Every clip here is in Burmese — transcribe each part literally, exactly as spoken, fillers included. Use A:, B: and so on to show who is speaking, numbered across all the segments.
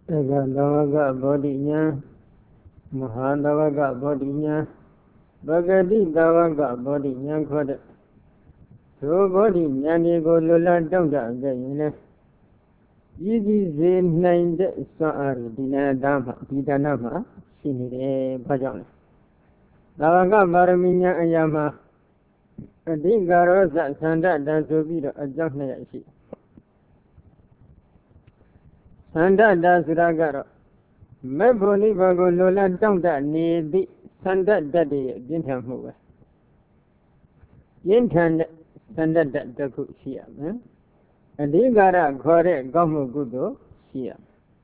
A: Eka Bodhinya Mahadavaga Bodhinya Bhagati Davaga Bodhinya Koda So Bodhinya Nigo Lula Donga Gayane Yidi Zen Nine Sa'ar Dina Dhamma Didanama Sinide Bhajan Davaga Baraminya Ayama Adigaro Sanda Dansobiro Ajahna Yashi Sanda Dasragaro Meboni Bago Lola Donga Nidi Sanda Daddy Dintamu Yintan Sanda Daku Siam Adigara Kore Gomu Gudo Siam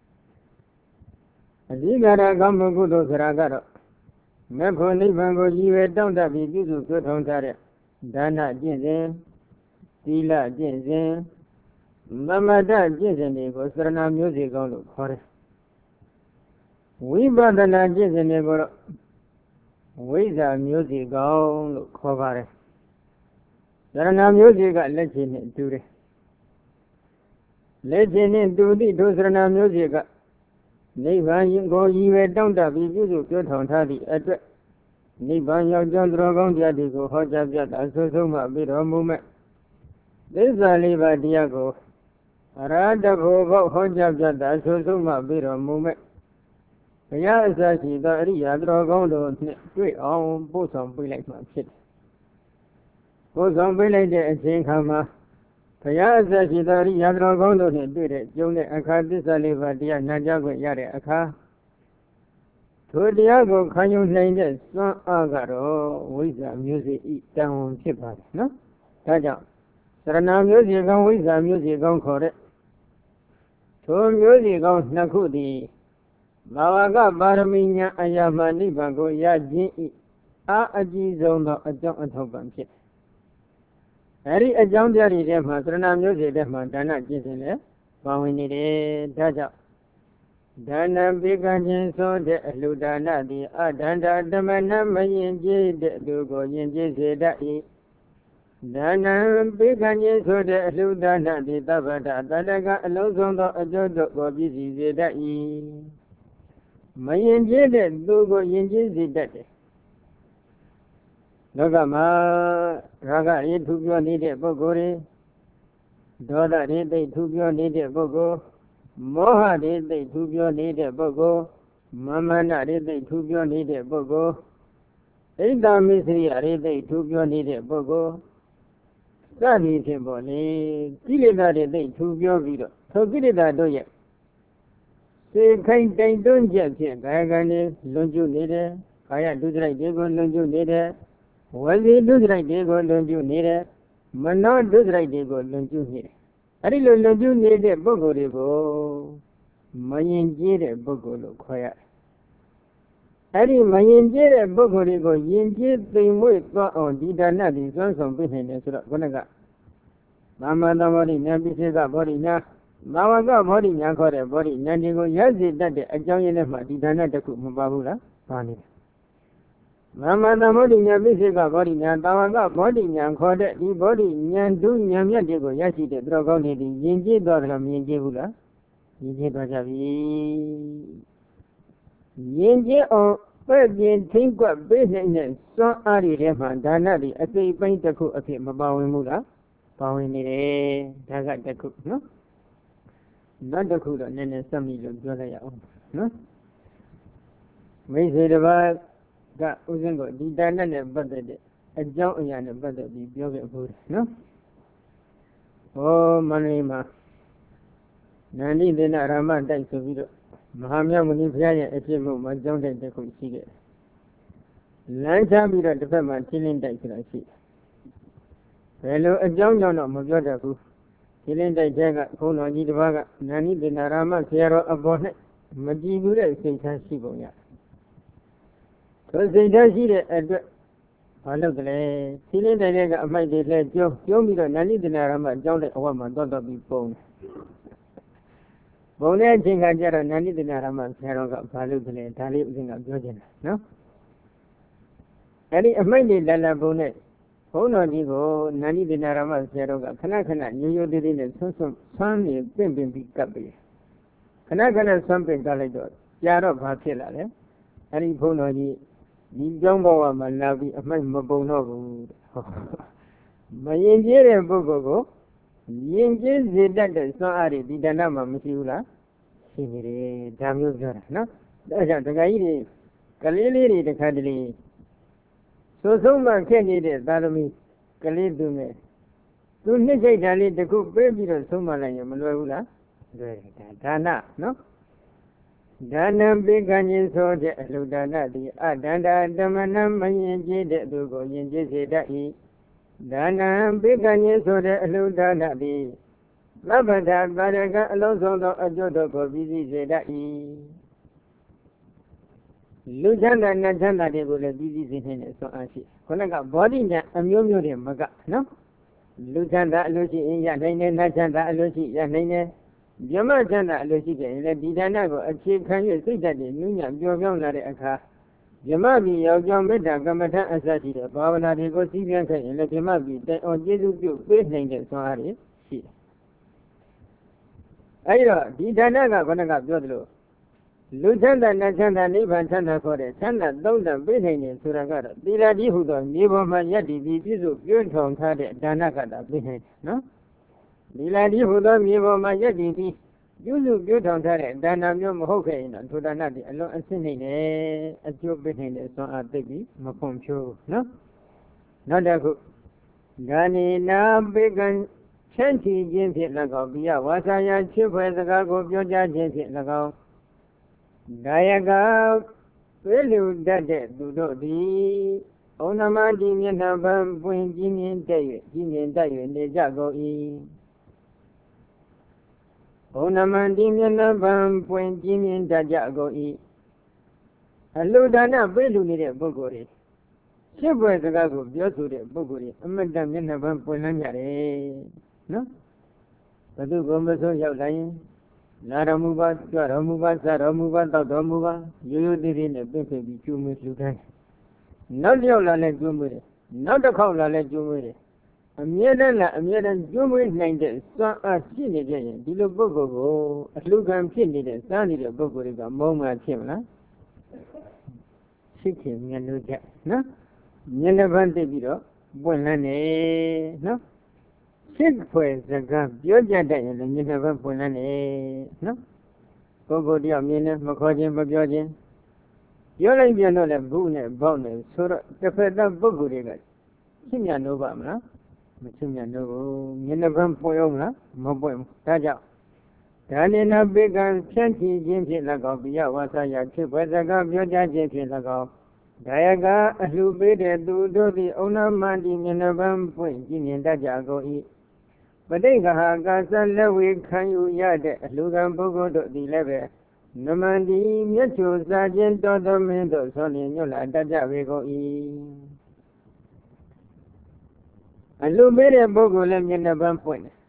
A: Adigara Gomu Gudo Saragaro Meboni Bago Yive Donga Bidu Kotare Dana Jinzen Sila Jinzen Mamada Jinzen Sarana Music on Kore We Badana Jinzen We the music on Kore Sarana Music at Legend to the Legend to the Dosrana Music. Nivan go Yive Donga Bidu Kotari address. Niban Yajan Dragon Diadigo, Hojabjat, Asosuma, Biro Movement. This is a Liva Diago. Arada Bogo, Hojabjat, Asosuma, Biro Movement. Yasashi, the Ria Dragon, three on both on Billy Shit. Both on Billy and Sinkama. Yasashi, the Ria Dragon, did it. June Akadis Aliva Dia Najago Yare Aka. Diago, can you name this? Son Agaro with the music down Chipa, no? Taja. Sarana music on with the music on correct. Two music on Nakudi. Mawaga Baraminya Ayamani Bago Yaji A Ajizo a John and Hogan Chip. Harry a John Jerry Dema, Sarana music Dema, Dana Jisin, Bawini Taja. Dana Bigan so de Ludana di Adanda Damana Mayin J de Dugo Yin J. Dana Bigan so de Ludana di Tabata, Dadaga Lozondo Ajodo Gobi Zedai Mayin J de Dugo Yin J. Dogama Raga Itubio needed Bogori Doda Rede Tubio needed Bogo. Moha did they tubio needed Bogo, Mamma did they tubio needed Bogo, Ada Misri did they tubio needed Bogo, Sadi Timboni, Kilida did they tubio video, so Kilida do yet. Say, kind they don't get it, Bagani, Lunju needed, Kaya do like they go Lunju needed, was it do like they go Lunju needed, Mana do like they go Lunju needed. I didn't know you need a Bogorigo. Mayan Jere Bogolo quiet. I didn't Mayan Jere Bogorigo, Yin Jit, they wait on Didana, the sons of business of Gonaga. Mamma the body, Nabisa body now. Mawaga body, Yanko body, Nandigo Yazi, that a giant of my Didana the Kumabula, Pani. Mamma the body, Nabisa body, Nandawaga body, Yanko, the body, Yandu, Yamiadigo, Yashi, the Dragoni, the Yinji, Dorlam, Yinjibula, Yinji Bajavi Yinji or Virgin think what business, so Ari Reman, Danadi, a three paint the cook of him about Mula, bowing it, Dagat the cook, no? Not the cook, and then some million Jolaya, no? We say the word. That wasn't good. The Dana Buddha, a John and Buddha, the beautiful, no? Oh, Manima Nani then Rama died to video. Mahamia Munipia, a film, my John and the Consider. Lanta be the development, killing died to see. Hello, a John John of Mojoda, killing the Jaga, Kono Nivaga, Nani then Rama, Sierra of Bonnet, Majibura, Saint Siboya. So they does it at the Palagre, Tilly the leg of my dead Joe, Joe me the Nani the Narama, John the woman, don't be bone. Bone thing I get a Nani the Narama, Sarah Palugre, Talib of Georgian, no? Any of my dead Lala Bonnet. Hono Digo, Nani the Narama, Sarah, Kanakana, New York did it, and so some son is pimping big copy. ณะขณะဆွမ်းပင်ကလိုက်တော့ကြာတော့ဘာဖြစ်လာလဲအဲ့ဒီဘုန်းတော်ကြီးဒီကြောင်းဘဝမှာလာပြီးအမိုက်မပုံတော့ဘူးမရင်ကျေးတဲ့ပုဂ္ဂိုလ်ကိုရင်ကျေးစေတတ်တဲ့စွမ်းအားတွေဒီတဏ္ဍမှာမရှိဘူးလားရှိနေတယ်ဒါမျိုးပြောတာနော်ဒါကြောင့်ဒကာကြီးတွေကလေးလေးတွေတစ်ခါတလေဆိုဆုံးမှခဲ့နေတဲ့သာသမီကလေးသူနဲ့သူနှစ်စိတ်ဓာတ်လေးတစ်ခုပေးပြီးတော့ဆုံးမလိုက်ရင်မလွယ်ဘူးလားလွယ်တယ်ဒါဒါနနော်ဒါနံပိကံခြင်းဆိုတဲ့အလှူဒါနသည်အတန္တာဓမ္မနံမယင်ကြည်တဲ့သူကိုယင်ကြည်စေတတ်၏ဒါနံပိကံခြင်းဆိုတဲ့အလှူဒါနသည်သဗ္ဗတာပါရကအလုံးစုံသောအကျိုးတို့ကိုပြီးစီးစေတတ်၏လူချမ်းသာနတ်ချမ်းသာတွေကိုလည်းပြီးစီးစေနိုင်တဲ့စွမ်းအားရှိခုနကဘောဓိဉာဏ်အမျိုးမျိုးတွေမကနော်လူချမ်းသာအလို့ရှိရင်ရနိုင်တယ်နတ်ချမ်းသာအလို့ရှိရနိုင်တယ်မြမချမ်းသာအလို့ရှိတယ်လည်းဒီဒါနကိုအခြေခံ၍စိတ်ဓာတ်တွေနုညံ့ပျော်ပြောင်းလာတဲ့အခါမြမပြည်ရောက်ကြောင်းမေတ္တာကမ္မထအစရှိတဲ့ဘာဝနာတွေကိုစီးပြန်ခဲ့ရင်လည်းမြမပြည်တိုင်အောင်ကျေးဇူးပြုပေးနိုင်တဲ့စွမ်းအားတွေရှိတယ်အဲဒီတော့ဒီဒါနကခုနကပြောသလိုလူချမ်းသာနတ်ချမ်းသာနိဗ္ဗာန်ချမ်းသာခေါ်တဲ့ချမ်းသာသုံးတန်ပေးနိုင်တယ်ဆိုတာကတော့သီလတိဟုသောမြေပေါ်မှာယက်တည်ပြီးပြည့်စုံပြည့်ထောင်ထားတဲ့ဒါနကတာပေးနိုင်တယ်နော်သီလတိဟုသောမြေပေါ်မှာယက်တည်ပြီးပြည့်စုံပြည့်ထောင်ထားတဲ့ဒါနမျိုးမဟုတ်ခဲ့ရင်တော့ထိုဒါနတွေအလွန်အဆင့်နိုင်တယ်အကျိုးပေးနိုင်တဲ့စွမ်းအားသိပြီးမဖွံ့ဖြိုးနော်နောက်တစ်ခုဂာနိနာပေကံချမ်းချီခြင်းဖြင့်၎င်းပိယဝါစာယချစ်ဖွယ်စကားကိုပြောကြားခြင်းဖြင့်၎င်းဒါယကသွေးလူတတ်တဲ့သူတို့သည်ဩနမတိမျက်နှာပန်းပွင့်ကြီးမြင်တဲ့၍ကြီးမြင်တတ်၍နေကြကုန်၏ဩနမတိမျက်နှာပန်းပွင့်ကြီးမြင်တတ်ကြကုန်၏အလှူဒါနပေးလူနေတဲ့ပုဂ္ဂိုလ်တွေရှစ်ဘွယ်စကားကိုပြောဆိုတဲ့ပုဂ္ဂိုလ်တွေအမတ္တမျက်နှာပန်းပွင့်လန်းကြတယ်နော်ဘသူကမဆိုးရောက်လာရင်လာတော်မူပါကြွတော်မူပါစတော်မူပါတောက်တော်မူပါရိုးရိုးသေးသေးနဲ့ပြင့်ပြပြီးကျူးမွေးလှူဒန်းတယ်နောက်တစ်ယောက်လာလဲကျူးမွေးတယ်နောက်တစ်ခေါက်လာလဲကျူးမွေးတယ်အမြဲတမ်းလားအမြဲတမ်းကျူးမွေးနိုင်တဲ့စွမ်းအားရှိနေကြရင်ဒီလိုပုဂ္ဂိုလ်ကိုအလှူခံဖြစ်နေတဲ့စားနေတဲ့ပုဂ္ဂိုလ်တွေကမုန်းမှဖြစ်မလားရှိခင်မျက်နှာကြနော်မျက်နှာပန်းသိပြီးတော့ပွင့်လန်းနေနော်ရှစ်ဖွယ်စကားပြောကြတတ်ရင်လည်းမျက်နှာပန်းပွင့်လန်းနေနော်ပုဂ္ဂိုလ်တယောက်မြင်နေမခေါ်ခြင်းမပြောခြင်းပြောလိုက်ပြန်တော့လည်းဘူးနဲ့ဘောက်နဲ့ဆိုတော့တစ်ဖက်သားပုဂ္ဂိုလ်တွေကရှင်းမြတ်လို့ပါမလားမရှင်းမြတ်လို့မျက်နှာပန်းပွင့်အောင်လားမပွင့်ဘူးဒါကြောင့်ဒါနိနာပေကံဖြန့်ချီခြင်းဖြင့်၎င်းပိယဝါစာယဖြစ်ဖွယ်စကားပြောကြားခြင်းဖြင့်၎င်းဒါယကအလှူပေးတဲ့သူတို့သည်ဩနမတိမျက်နှာပန်းပွင့်ကြည်မြင်တတ်ကြကုန်၏ပဋိက္ခဟာကာသလက်ဝေခံယူရတဲ့အလှူခံပုဂ္ဂိုလ်တို့သည်လည်းပဲနမန္တိမျက်ချိုစားခြင်းတော်သမင်းတို့ဆောလျင်ညွတ်လာတတ်ကြပေကုန်၏အလှူပေးတဲ့ပုဂ္ဂိုလ်လည်းမျက်နှာပန်းပွင့်တယ်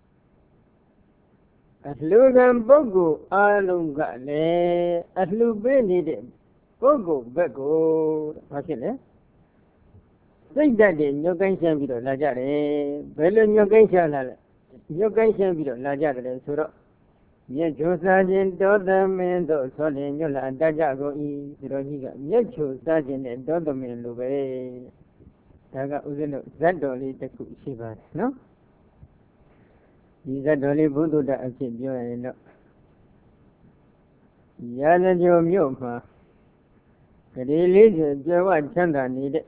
A: အလှူခံပုဂ္ဂိုလ်အားလုံးကလည်းအလှူပေးနေတဲ့ပုဂ္ဂိုလ်ဘက်ကိုဘာဖြစ်လဲစိတ်ဓာတ်တွေညှို့ကိုင်းရှင်းပြီးတော့လာကြတယ်ဘယ်လိုညှို့ကိုင်းရှင်းလာလဲညှို့ကိုင်းရှင်းပြီးတော့လာကြတယ်ဆိုတော့မျက်ချိုစားခြင်းဒေါသမင်းတို့ဆောလျင်ညွတ်လာတတ်ကြကုန်၏ဒီလိုကြီးကမျက်ချိုစားခြင်းနဲ့ဒေါသမင်းလိုပဲဒါကဥစဉ်တို့ဇတ်တော်လေးတစ်ခုရှိပါတယ်နော်ဒီဇတ်တော်လေးဘုဒ္ဓတအဖြစ်ပြောရရင်တော့ရာဇဂိုမြို့မှာကလေးလေးကျကြွယ်ဝချမ်းသာနေတဲ့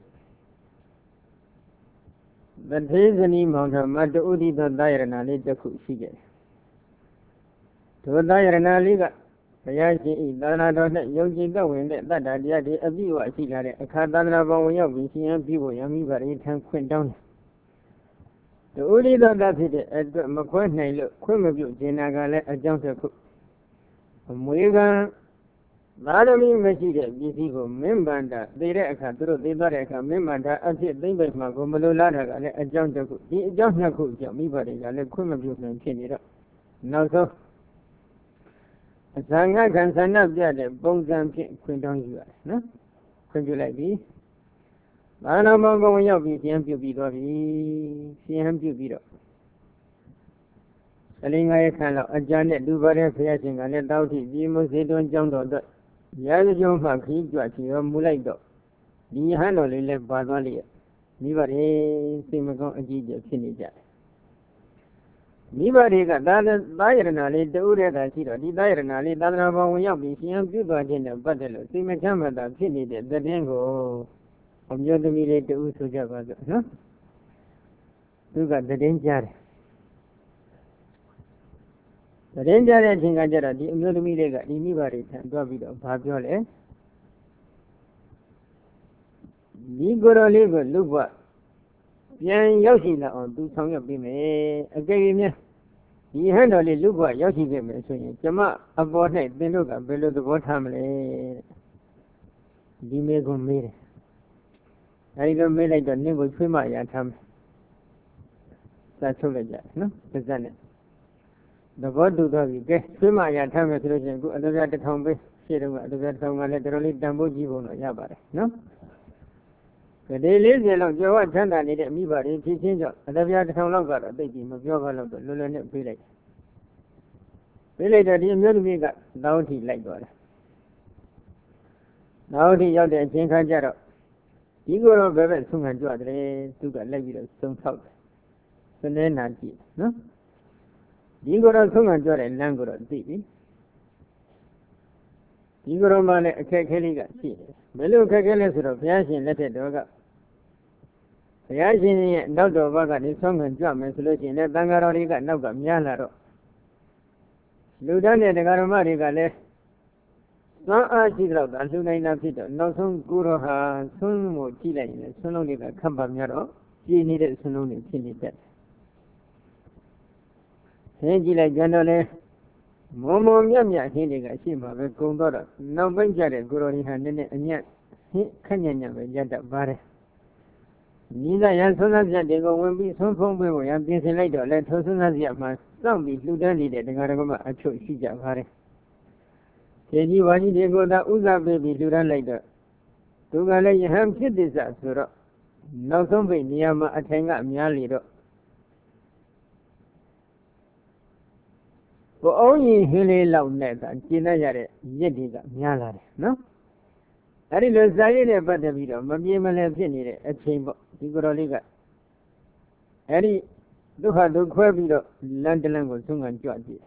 A: သထေဇနီမောင်ထမတူဥဒိသသာယရဏလေးတစ်ခုရှိခဲ့တယ်။ဒုသာယရဏလေးကဘုရားရှင်ဤသာသနာတော်နဲ့ယုံကြည်သက်ဝင်တဲ့တတ္တတရားတွေအပြည့်အဝရှိလာတဲ့အခါသာသနာပေါ်ဝင်ရောက်ပြီးရှင်ရန်ပြုဖို့ရမိပါရိထံခွင့်တောင်းတယ်။ဒုဥဒိသသာဖြစ်တဲ့အတွက်မခွဲနိုင်လို့ခွင့်မပြုခြင်းနာကလည်းအကြောင်းတစ်ခုအမွေခံသာသမီမရှိတဲ့ပစ္စည်းကိုမင်းဗန္တာသိတဲ့အခါသူတို့သိသွားတဲ့အခါမင်းဗန္တာအဖြစ်သိမ့်ပိတ်မှာကိုမလိုလားတာကလည်းအကြောင်းတစ်ခုဒီအကြောင်းနှစ်ခုကြောင့်မိဘတွေကလည်းခွင့်မပြုနိုင်ဖြစ်နေတော့နောက်ဆုံးအသံဃာခံဆန္ဒပြတဲ့ပုံစံဖြင့်ခွင့်တောင်းယူရတယ်နော်ခွင့်ပြုလိုက်ပြီဘာနာမောင်ကောင်ရောက်ပြီးပြန်ပြုပြီးသွားပြီပြန်ပြုပြီးတော့တလင်းငါးရက်ခန့်လောက်အကြံနဲ့လူပါတဲ့ဘုရားရှင်ကလည်းတောက်ထိဒီမုစေတွန်းကျောင်းတော်အတွက်ရာဇကြုံမှခရီးကြွချီတော်မူလိုက်တော့ဒီဟန်တော်လေးလည်းပါသွားလိမ့်မိဘတွေစိတ်မကောင်းအကြီးကျယ်ဖြစ်နေကြတယ်မိဘတွေကသာသာယရဏလေးတူတဲ့ကရှိတော့ဒီသာယရဏလေးသာသနာပေါ်ဝင်ရောက်ပြီးရှင်ပြုသွားခြင်းနဲ့ပတ်သက်လို့စိတ်မချမ်းသာဖြစ်နေတဲ့သတင်းကိုအမျိုးသမီးလေးတူဆိုကြပါစို့နော်သူကသတင်းကြားတယ်သတင်းကြားတဲ့အချိန်ကကျတော့ဒီအမျိုးသမီးလေးကဒီမိဘတွေထံတွားပြီးတော့ဘာပြောလဲဒီကိုယ်တော်လေးကိုလူ့ဘဝပြန်ရောက်ရှိလာအောင်သူဆောင်ရွက်ပေးမယ်အကယ်၍များဒီဟန်တော်လေးလူ့ဘဝရောက်ရှိခဲ့မယ်ဆိုရင်ကျမအပေါ်၌သင်တို့ကဘယ်လိုသဘောထားမလဲဒီမေကိုမေးတယ်အဲဒီလိုမေးလိုက်တော့နင့်ကိုချွေးမရထားမယ်သာချုပ်လိုက်ကြနော်ပါဇက်နဲ့သဘောတူသွားပြီကဲချွေးမရထားမယ်ဆိုလို့ရှိရင်အခုအတော်ပြတစ်ထောင်ပေးရှေ့တုန်းကအတော်ပြတစ်ထောင်ကလည်းတော်တော်လေးတန်ဖိုးကြီးပုံတော့ရပါတယ်နော်ကလေးလေးစီလောက်ကြောဝချမ်းသာနေတဲ့မိဘတွေဖြစ်ချင်းကြောင့်အတော်ပြတစ်ထောင်လောက်ကတော့သိပြီမပြောပါတော့လွယ်လွယ်နဲ့ပေးလိုက်ပေးလိုက်တော့ဒီအမျိုးသမီးကတောင်းထီလိုက်သွားတယ်တောင်းထီရောက်တဲ့အချိန်ခါကျတော့ဒီကိုယ်တော့ဘယ်ဘက်ဆုံးခံကြွတယ်သူကလိုက်ပြီးတော့သုံးထောက်တယ်စနေနာကြည့်နော်ဒီကိုယ်တော့ဆုံးခံကြွတဲ့လမ်းကိုတော့သိပြီဒီကိုယ်တော့မှလည်းအခက်ခဲလေးကရှိတယ်ဘယ်လိုအခက်ခဲလဲဆိုတော့ဘုရားရှင်လက်ထက်တော်ကဘုရားရှင်ရဲ့နောက်တော်ဘက်ကနေဆုံးခံကြွမယ်ဆိုလို့ရှိရင်လည်းသံဃာတော်တွေကနောက်ကများလာတော့လူတန်းတဲ့တရားဓမ္မတွေကလည်းသွမ်းအားရှိတော့တာလူနိုင်တာဖြစ်တော့နောက်ဆုံးကိုတော်ဟာဆုံးမှုကြည့်လိုက်ရင်လည်းဆုံးလုံးတွေကခပ်ပါများတော့ကြည်နေတဲ့ဆုံးလုံးတွေဖြစ်နေတတ်တယ်။ဟင်းကြည့်လိုက်ကြတော့လေမုံမုံမြတ်မြတ်ဟင်းတွေကရှိမှာပဲကုံတော့တော့နောက်ပိုင်းကျတဲ့ကိုတော်ဒီဟာနည်းနည်းအညံ့ဟင်းခက်ညံ့ညံ့ပဲရတတ်ပါတယ်။ညီသာရန်ဆုံးသပြတ်တွေကိုဝင်ပြီးဆုံးဖုံးပေးဖို့ရန်ပြင်ဆင်လိုက်တော့လဲထိုဆုံးသပြတ်မှာစောင့်ပြီးလှူဒန်းနေတဲ့တရားဓမ္မအချို့ရှိကြပါတယ်။ကျေကြီးဝါကြီးတွေကိုသာဥစားပေးပြီးလှူဒန်းလိုက်တော့သူကလည်းယဟန်ဖြစ်သစ္စာဆိုတော့နောက်ဆုံးပိတ်နေရာမှာအထိုင်ကများလေတော့ကိုအောင်ရင်ဟင်းလေးလောက်နဲ့သာကျင်းတတ်ရတဲ့ရက်တွေကများလာတယ်နော်အဲ့ဒီလိုစာရေးနဲ့ပတ်သက်ပြီးတော့မပြေမလည်ဖြစ်နေတဲ့အချိန်ပေါ့ဒီကိုယ်တော်လေးကအဲ့ဒီဒုက္ခဒုခွဲပြီးတော့လမ်းတလမ်းကိုဆုံးခံကြွကြည့်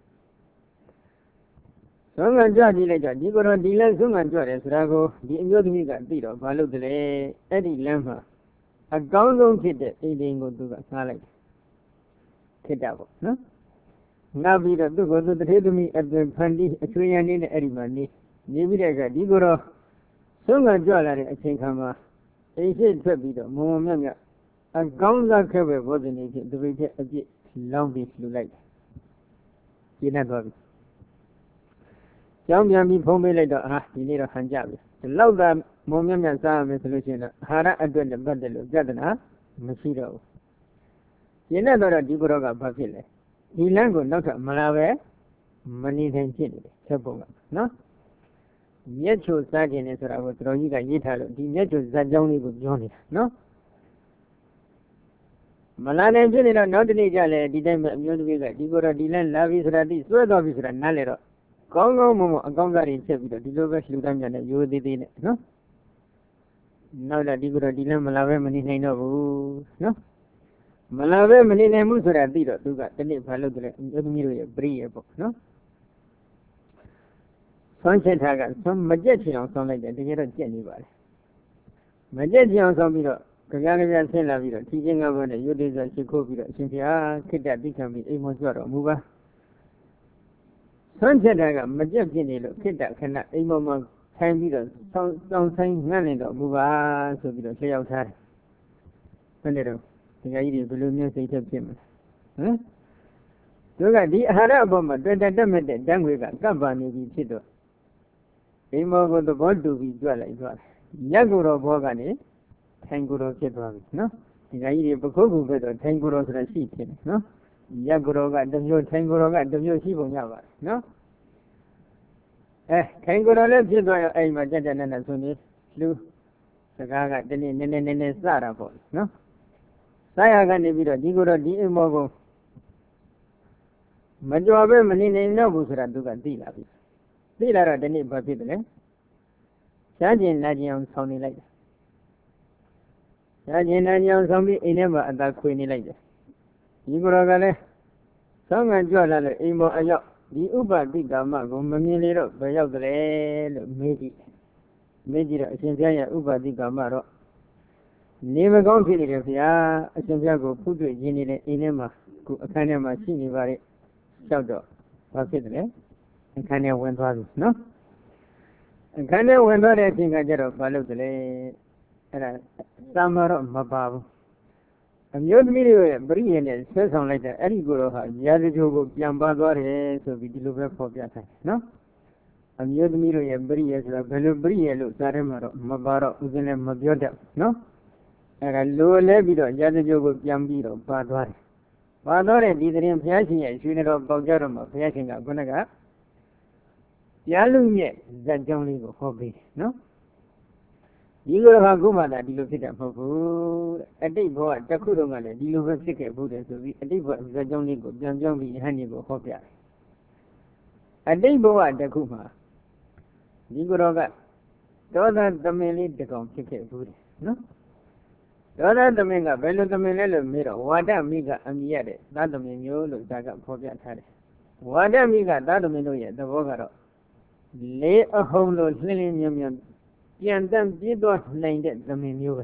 A: ဆုံးခံကြွကြည့်လိုက်တော့ဒီကိုယ်တော်ဒီလမ်းဆုံးခံကြွတယ်ဆိုတာကိုဒီအမျိုးသမီးကသိတော့ဘာလို့တလဲအဲ့ဒီလမ်းမှာအကောင်းဆုံးဖြစ်တဲ့အိမ်တိုင်းကိုသူကငှားလိုက်ခစ်တာပေါ့နော်ငါပြီးတော့သူ့ကိုသူတထေသမီးအပြင်ဖန်တီးအချွေရန်လေးနဲ့အဲ့ဒီမှာနေနေပြီးတဲ့အခါဒီကိုယ်တော်ဆုံးခံကြွလာတဲ့အချိန်ခါမှာအိမ်ရှိထွက်ပြီးတော့မုံမမြတ်မြတ်အကောင်းစားခဲ့ပဲဘောဇနီဖြစ်တပိတ်ဖြက်အပြစ်လောင်းပြီးလှူလိုက်ကျင်းနေသွားပြီကြောင်းပြန်ပြီးဖုံးပေးလိုက်တော့အာဒီနေ့တော့ဟန်ကြပြီဒီလောက်သာမုံမြတ်မြတ်စားရမယ်ဆိုလို့ရှိရင်တော့အာဟာရအတွက်နဲ့ပတ်သက်လို့ပြဿနာမရှိတော့ဘူးကျင်းနေတော့ဒီကိုယ်တော်ကဘာဖြစ်လဲဒီလမ်းကိုနောက်ထပ်မလာပဲမနေနိုင်ဖြစ်နေတယ်ချက်ပုံကနော်မျက်ချိုစားခြင်းနဲ့ဆိုတာကိုတော်ကြီးကရေးထားလို့ဒီမျက်ချိုဇာတ်ကြောင်းလေးကိုပြောနေတာနော်မလာနိုင်ဖြစ်နေတော့နောက်တနေ့ကျလည်းဒီတိုင်းပဲအမျိုးသမီးကဒီကိုယ်တော်ဒီလမ်းလာပြီဆိုတာသိစွဲသွားပြီဆိုတာနားလေတော့ကောင်းကောင်းမွန်မွန်အကောင်းစားတွေဖြစ်ပြီးတော့ဒီလိုပဲလှူဒန်းကြတဲ့ရိုးသေးသေးနဲ့နော်နောက်တော့ဒီကိုယ်တော်ဒီလမ်းမလာပဲမနေနိုင်တော့ဘူးနော်မလာပဲမနေနိုင်ဘူးဆိုတာသိတော့သူကတနေ့ဘာလုပ်တယ်အမျိုးသမီးတို့ရဲ့ပရိယေပေါ့နော်ဆွမ်းချက်ထားကဆွမ်းမကြက်ချင်အောင်ဆောင်းလိုက်တယ်တကယ်တော့ကြက်နေပါလေမကြက်ချင်အောင်ဆောင်းပြီးတော့ကြကြကြဆင်းလာပြီးတော့ထီချင်းကဘနဲ့ရွတ်သေးစွာရှိခိုးပြီးတော့အရှင်ဘုရားခိတ္တတိခံပြီးအိမ်မကြွတော့မူပါဆွမ်းချက်ထားကမကြက်ဖြစ်နေလို့ခိတ္တခဏအိမ်မမှာထိုင်ပြီးတော့ဆောင်းဆောင်းဆိုင်ငှက်နေတော့မူပါဆိုပြီးတော့လျှောက်ထားတယ်ဘယ်နဲ့တော့ဒီကကြီးတွေဘယ်လိုမျိုးစိတ်ထက်ဖြစ်မလဲဟမ်သူကဒီအာဟာရအပေါ်မှာတွေ့တက်တက်မဲ့တဲ့တန်းခွေကကပ်ပါနေပြီဖြစ်တော့အိမ်မောကိုသဘောတူပြီးကြွလိုက်သွားတယ်ရက်ကိုယ်တော်ဘောကနေထိုင်ကိုယ်တော်ဖြစ်သွားပြီနော်ဒီကကြီးတွေပခုတ်ကူဖြစ်တော့ထိုင်ကိုယ်တော်ဆိုတာရှိဖြစ်တယ်နော်ရက်ကိုယ်တော်ကတစ်မျိုးထိုင်ကိုယ်တော်ကတစ်မျိုးရှိပုံရပါတယ်နော်အဲထိုင်ကိုယ်တော်လည်းဖြစ်သွားရောအိမ်မှာကြက်ကြက်နဲ့နဲ့ဆိုနေလူစကားကတနေ့နည်းနည်းနည်းနည်းစတာပေါ့နော်စာရကနေပြီးတော့ဒီကိုယ်တော်ဒီအိမ်မောကိုမကြွားပဲမနေနိုင်တော့ဘူးဆိုတာသူကသိလာပြီသိလာတော့ဒီနေ့ဘာဖြစ်တယ်လဲရှားကျင်နာကျင်အောင်ဆောင်းနေလိုက်တယ်ရှားကျင်နာကျင်အောင်ဆောင်းပြီးအိမ်ထဲမှာအသာခွေနေလိုက်တယ်ဒီကိုယ်တော်ကလည်းဆောင်းငံကြွလာလို့အိမ်ပေါ်အရောက်ဒီဥပတိကာမကိုမမြင်လေတော့ဘယ်ရောက်တယ်လို့မေးကြည့်မေးကြည့်တော့အရှင်ဘုရားရဲ့ဥပတိကာမတော့နေမကောင်းဖြစ်နေတယ်ဗျာအရှင်ဘုရားကိုဖုတွေ့ရင်းနေတဲ့အိမ်ထဲမှာခုအခန်းထဲမှာရှိနေပါတဲ့လျှောက်တော့ဘာဖြစ်တယ်လဲအခန်းထဲဝင်သွားပြီနော်အခန်းထဲဝင်သွားတဲ့အချိန်ကကျတော့ဘာလုပ်တယ်လဲအဲ့ဒါသာမတော့မပါဘူးအမျိုးသမီးတွေရဲ့ပရိယေနဲ့ဆွဲဆောင်လိုက်တဲ့အဲ့ဒီကိုတော့ဟာရာဇဂိုကိုပြန်ပါသွားတယ်ဆိုပြီးဒီလိုပဲဖော်ပြထားတယ်နော်အမျိုးသမီးတို့ရဲ့ပရိယေဆိုတာဘယ်လိုပရိယေလို့စားထဲမှာတော့မပါတော့ဦးဇင်းလည်းမပြောတတ်နော်အဲ့ဒါလိုလဲပြီးတော့ရာဇဂိုကိုပြန်ပြီးတော့ပါသွားတယ်ပါသွားတဲ့ဒီသတင်းဘုရားရှင်ရဲ့ရွှေတော်ပေါကြတော့မှဘုရားရှင်ကခုနကပြားလူမြက်ဇက်ကြောင်းလေးကိုဟောပေးတယ်နော်ဒီလိုဟာကုမသာဒီလိုဖြစ်တာမဟုတ်ဘူးတဲ့အတိတ်ဘဝတစ်ခုလုံးကလည်းဒီလိုပဲဖြစ်ခဲ့ဘူးတယ်ဆိုပြီးအတိတ်ဘဝဇက်ကြောင်းလေးကိုပြန်ပြောင်းပြီးယဟန်ကြီးကိုဟောပြတယ်အတိတ်ဘဝတစ်ခုမှာဒီကိုယ်တော်ကဒေါသသမင်လေးတစ်ကောင်ဖြစ်ခဲ့ဘူးတယ်နော်ဒေါသသမင်ကဘယ်လိုသမင်လဲလို့မေးတော့ဝါဒမိကအမိရတဲ့သာသမင်မျိုးလို့ဒါကဖော်ပြထားတယ်ဝါဒမိကသာသမင်တို့ရဲ့သဘောကတော့လေးအဟုံလို့လှင်းလင်းမြန်းမြန်းပြန်တမ်းပြေးသွားနိုင်တဲ့သမင်မျိုးပဲ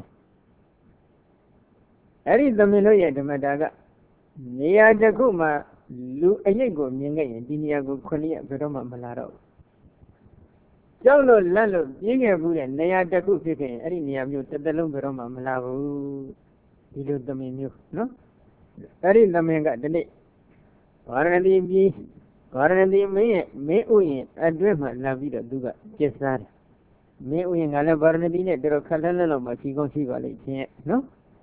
A: အဲ့ဒီသမင်တို့ရဲ့ဓမ္မတာကနေရာတစ်ခုမှာလူအရိပ်ကိုမြင်ခဲ့ရင်ဒီနေရာကိုခုနှစ်ရက်ဘယ်တော့မှမလာတော့ဘူးကြောက်လို့လန့်လို့ပြေးခဲ့ဘူးတဲ့နေရာတစ်ခုဖြစ်ခဲ့ရင်အဲ့ဒီနေရာမျိုးတစ်သက်လုံးဘယ်တော့မှမလာဘူးဒီလိုသမင်မျိုးနော်အဲ့ဒီသမင်ကဒီနေ့ဗာရဏသီပြည်ဗာရဏသီမင်းရဲ့မင်းဥယျာဉ်အတွင်းမှာလာပြီးတော့သူကကျက်စားတယ်မင်းဥယျာဉ်ကလည်းဗာရဏသီနဲ့တော်တော်ခက်လှမ်းလှမ်းလောက်မှရှိကောင်းရှိပါလိမ့်ခြင်းနော်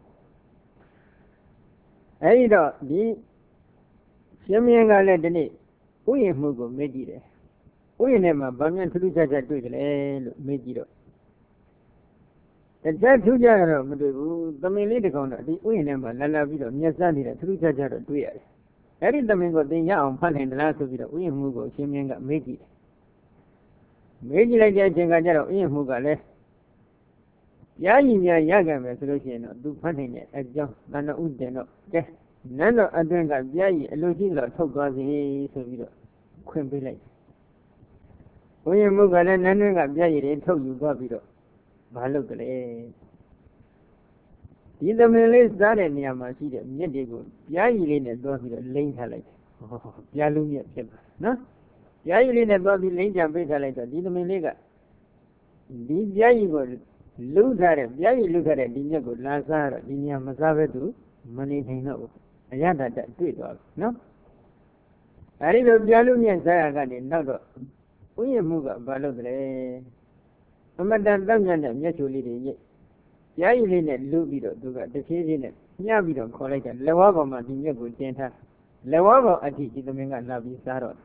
A: အဲ့ဒီတော့ဒီရှင်မင်းကလည်းဒီနေ့ဥယျာဉ်မှုကိုမေ့ကြည့်တယ်ဥယျာဉ်ထဲမှာဗာမြန်ထူးထူးခြားခြားတွေ့တယ်လေလို့မေးကြည့်တော့တခြားထူးခြားတော့မတွေ့ဘူးသမင်လေးတစ်ကောင်တော့ဒီဥယျာဉ်ထဲမှာလာလာပြီးတော့မျက်စနေတဲ့ထူးထူးခြားခြားတော့တွေ့ရတယ်အဲ့ဒီသမင်ကိုသင်ရအောင်ဖတ်နိုင်သလားဆိုပြီးတော့ဥယျာဉ်မှုကိုရှင်မင်းကမေးကြည့်တယ်မေးကြည့်လိုက်တဲ့အချိန်ကကျတော့ဥယျာဉ်မှုကလည်းပြားကြီးများရကြမယ်ဆိုလို့ရှိရင်တော့သူဖတ်နိုင်တဲ့အကြောင်းတဏှဥတင်တော့ကဲနန်းတော်အတွင်းကပြားကြီးအလိုရှိတော့ထုတ်သွားစီဆိုပြီးတော့ခွင့်ပေးလိုက်ဘုရင်မုကလည်းနန်းတွင်းကပြားရည်တွေထုတ်ယူသွားပြီးတော့မလုပ်ကြလေဒီသမင်လေးစားတဲ့နေရာမှာရှိတဲ့မြက်တွေကိုပြားရည်လေးနဲ့တွားပြီးတော့လိမ့်ထားလိုက်တယ်ဟောပြားလူမြက်ဖြစ်ပါနော်ပြားရည်လေးနဲ့တွားပြီးလိမ့်ကြံပေးထားလိုက်တော့ဒီသမင်လေးကဒီပြားရည်ကိုလူထားတဲ့ပြားရည်လူထားတဲ့ဒီမြက်ကိုလာစားတော့ဒီနေရာမစားပဲသူမနေနိုင်တော့ဘူးအရတတတွေ့သွားပြီနော်အဲဒီလိုပြားလူမြက်စားရကနေနောက်တော့ဥယျာဉ်မှုကဘာလို့လဲအမတန်တောက်ညံ့တဲ့မျက်ချိုလေးတွေရိပ်ပြားရည်လေးနဲ့လူပြီးတော့သူကတဖြည်းဖြည်းနဲ့ညှပြီးတော့ခေါ်လိုက်တယ်လက်ဝါးပေါ်မှာဒီမျက်ကိုတင်ထားလက်ဝါးပေါ်အထိဒီသမင်ကလာပြီးစားတော့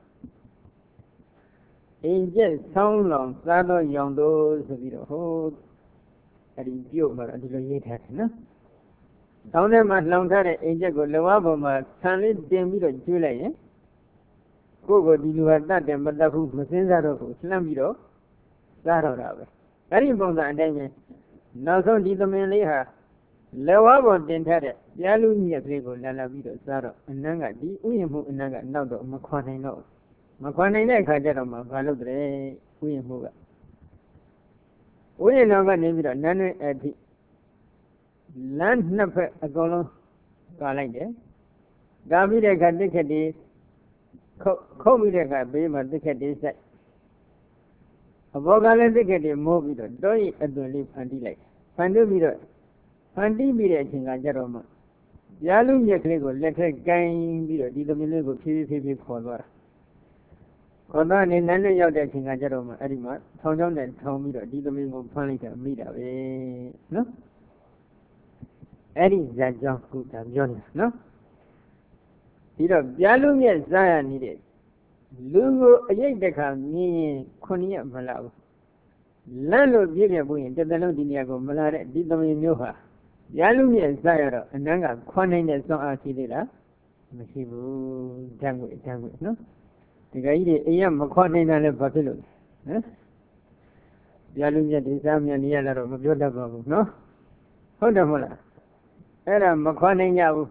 A: အိမ်ကျက်ဆောင်းလောင်စားတော့ရောင်တို့ဆိုပြီးတော့ဟိုအဲ့ဒီပြုတ်မှာဒီလိုရေးထားတယ်နော်ဆောင်းထဲမှာလောင်ထားတဲ့အိမ်ကျက်ကိုလက်ဝါးပေါ်မှာဆန်လေးတင်ပြီးတော့ကျွေးလိုက်ရင်ကိုယ့်ကိုဒီလူဟာတတ်တယ်မတတ်ဘူးမစင်းစားတော့ဘူးလှမ်းပြီးတော့စားတော့တာပဲအဲ့ဒီပုံစံအတိုင်းပဲနောက်ဆုံးဒီသမင်လေးဟာလက်ဝါးပေါ်တင်ထားတဲ့ပြားလူမြက်ကလေးကိုလာလာပြီးတော့စားတော့အနန်းကဒီဥယျာဉ်မှုအနန်းကနောက်တော့မခွာနိုင်တော့မခွာနိုင်တဲ့အခါကျတော့မှဘာလုပ်တယ်ဥယျာဉ်မှုကဥယျာဉ်တော်ကနေပြီးတော့နန်းတွင်းအထိလမ်းနှစ်ဖက်အကုန်လုံးကာလိုက်တယ်ကာပြီးတဲ့အခါတစ်ခက်တည်းခုတ်ခုတ်ပြီးတဲ့အခါဘေးမှာတစ်ခက်တည်းစိုက်အဘောကလည်းတစ်ခက်တည်းမိုးပြီးတော့တောရိအသွင်လေးဖန်တီးလိုက်ဖန်တီးပြီးတော့ဖန်တီးပြီးတဲ့အချိန်ကကြတော့မှပြားလူမြက်ကလေးကိုလက်ထက်ကင်ပြီးတော့ဒီသမင်လေးကိုဖြည်းဖြည်းဖြည်းခေါ်သွားတာခေါ်သွားနေနန်းနဲ့ရောက်တဲ့အချိန်ကကြတော့မှအဲ့ဒီမှာထောင်ချောင်းနဲ့ထောင်ပြီးတော့ဒီသမင်ကိုဖမ်းလိုက်တာမိတာပဲနော်အဲ့ဒီဇာကြောင့်ခုဒါပြောနေတာနော်ဒီတော့ပြားလူမြက်စားရနေတဲ့လူကိုအရိပ်တစ်ခါမြင်ရင်ခုနှစ်ရက်မလာဘူးလန့်လို့ပြည့်ပြည့်ဖို့ရင်တစ်သက်လုံးဒီနေရာကိုမလာတဲ့ဒီသမင်မျိုးဟာပြားလူမြက်စားရတော့အနန်းကခွန်းနိုင်တဲ့စွမ်းအားရှိသေးလားမရှိဘူးဓာတ်ငွေဓာတ်ငွေနော်ဒီကကြီးတွေအိမ်ကမခွာနိုင်တာလည်းဘာဖြစ်လို့လဲဟမ်ပြာလူမြတ်ဒီစားမြတ်နေရလာတော့မပြောတတ်ပါဘူးနော်ဟုတ်တယ်မဟုတ်လားအဲ့ဒါမခွာနိုင်ကြဘူး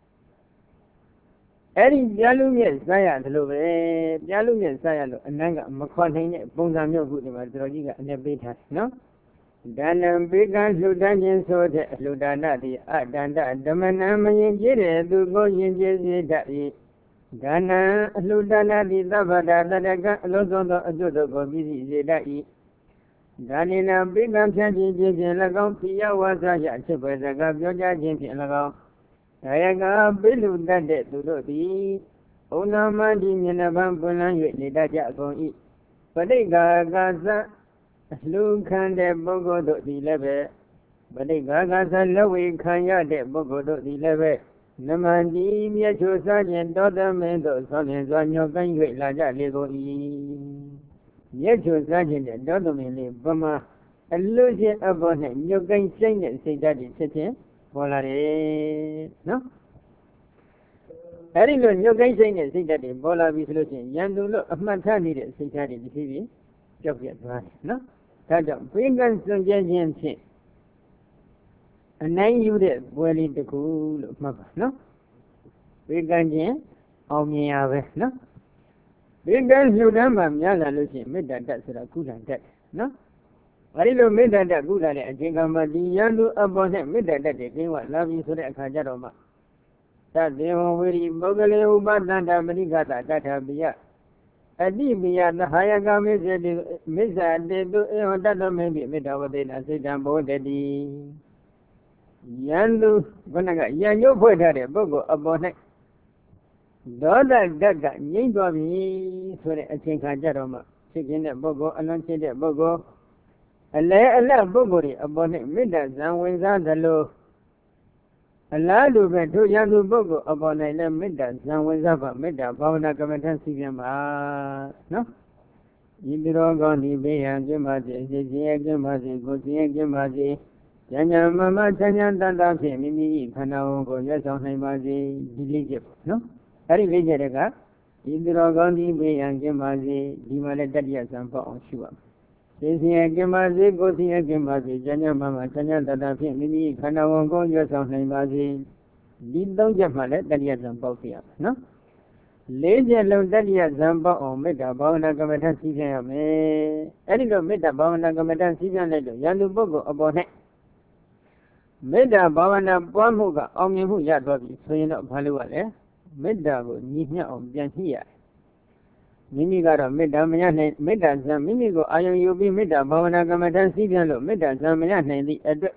A: အဲ့ဒီပြာလူမြတ်စားရတယ်လို့ပဲပြာလူမြတ်စားရလို့အနံ့ကမခွာနိုင်တဲ့ပုံစံမျိုးခုဒီမှာတော်ကြီးကအနဲ့ပေးထားတယ်နော်ဒါနံပိကံလှူဒန်းခြင်းဆိုတဲ့အလှူဒါနသည်အတန္တဓမ္မနံမရင်ကြည်တဲ့သူကိုရင်ကြည်စေတတ်၏ဒါနံအလှူဒါနသည်သဗ္ဗတာတတကအလုံးစုံသောအကျိုးတို့ကိုပြည့်စုံစေတတ်၏ဒါနိနံပိကံဖြန့်ခြင်းဖြင့်၎င်းပိယဝါစာရအချက်ပဲစကားပြောကြားခြင်းဖြင့်၎င်းဒါယကပိလူတတ်တဲ့သူတို့သည်ဩနာမတိမျက်နှာပန်းပွင့်လန်း၍နေတတ်ကြကုန်၏ပဋိက္ခာကာသအလှူခံတဲ့ပုဂ္ဂိုလ်တို့သည်လည်းပဲပဋိက္ခာကာသလက်ဝေခံရတဲ့ပုဂ္ဂိုလ်တို့သည်လည်းပဲနမန္တိမြတ်ချိုစားခြင်းတောသမင်းတို့ဆောင်းလင်စွာညှော်ကိုင်း၍လာကြလေကုန်၏မြတ်ချိုစားခြင်းတဲ့တောသမင်းလေးပမာအလှချင်းအပေါ်၌ညှော်ကိုင်းစိတ်နဲ့စိတ်ဓာတ်တွေဖြစ်ခြင်းပေါ်လာတယ်နော်အဲ့ဒီလိုညှော်ကိုင်းစိတ်နဲ့စိတ်ဓာတ်တွေပေါ်လာပြီဆိုလို့ရှိရင်ယန္တုလို့အမှတ်ထားနေတဲ့စိတ်ဓာတ်တွေတစ်ဖြည်းဖြည်းကြောက်ပြတ်သွားတယ်နော်ဒါကြောင့်ပိကံစွန့်ကြဲခြင်းဖြင့်အနိုင်ယူတဲ့ပွဲလေးတစ်ခုလို့မှတ်ပါနော်ပိကံခြင်းအောင်မြင်ရပဲနော်ပိကံလှူဒန်းမှများလာလို့ရှိရင်မေတ္တာတတ်ဆိုတာကုသတတ်နော်အဲဒီလိုမေတ္တာတတ်ကုသတဲ့အချိန်ကမှဒီယန္တုအပေါ်နဲ့မေတ္တာတတ်တဲ့ကျင်းဝလာပြီဆိုတဲ့အခါကျတော့မှသတ္တေဝဝိရိပုဂ္ဂလေဥပဒန္တပရိကတတထပိယအတိပိယသဟာယကမေစေတိမိစ္ဆာတေတုဧဝတ္တမေပိမေတ္တဝတေနစိတ်တံဘောတတိယန္တုဘုနကယံညုတ်ဖွဲ့ထားတဲ့ပုဂ္ဂိုလ်အပေါ်၌ဒေါသဓာတ်ကငြိမ့်သွားပြီဆိုတဲ့အချိန်ခါကျတော့မှဖြစ်ခြင်းတဲ့ပုဂ္ဂိုလ်အလွန်ဖြစ်တဲ့ပုဂ္ဂိုလ်အလဲအလတ်ပုဂ္ဂိုလ်တွေအပေါ်၌မေတ္တာဇံဝင်စားသလိုအလားတူပဲထိုယန္တုပုဂ္ဂိုလ်အပေါ်၌လည်းမေတ္တာဇံဝင်စားပါမေတ္တာဘာဝနာကမ္မထစီပြန်ပါနော်ဤတိရောကောင်းဒီဘေးရန်ကျင်းပါစေအစီအစဉ်ကျင်းပါစေကိုယ်စင်ကျင်းပါစေဉာဏ်ဉာဏ်မမချမ်းချမ်းတန်တာဖြင့်မိမိ၏ခန္ဓာဝန်ကိုရွတ်ဆောင်နိုင်ပါစေဒီလေးချက်ပေါ့နော်အဲ့ဒီလေးချက်တွေကဤတိရောကောင်းဒီဘေးရန်ကျင်းပါစေဒီမှာလည်းတတ္တိယဇံပေါ့အောင်ရှုပါသိစင်ကျင်းပါစေကိုယ်စင်ကျင်းပါစေဉာဏ်ဉာဏ်မမချမ်းချမ်းတန်တာဖြင့်မိမိခန္ဓာဝန်ကိုရွတ်ဆောင်နိုင်ပါစေဒီသုံးချက်မှလည်းတတ္တိယဇံပေါ့ပြရမယ်နော်လေးချက်လုံးတတ္တိယဇံပေါ့အောင်မေတ္တာဘာဝနာကမ္မထစီပြန်ရမယ်အဲ့ဒီလိုမေတ္တာဘာဝနာကမ္မထစီပြန်လိုက်လို့ယန္တုပုဂ္ဂိုလ်အပေါ်၌မေတ္တာဘာဝနာပွားမှုကအောင်မြင်မှုရသွားပြီဆိုရင်တော့ဘာလို့ရလဲမေတ္တာကိုညီမျှအောင်ပြန်ညှိရတယ်မိမိကတော့မေတ္တာမရနိုင်မေတ္တာဇံမိမိကိုအာယုံယူပြီးမေတ္တာဘာဝနာကမ္မထစီပြန်လို့မေတ္တာဇံမရနိုင်သည့်အတွက်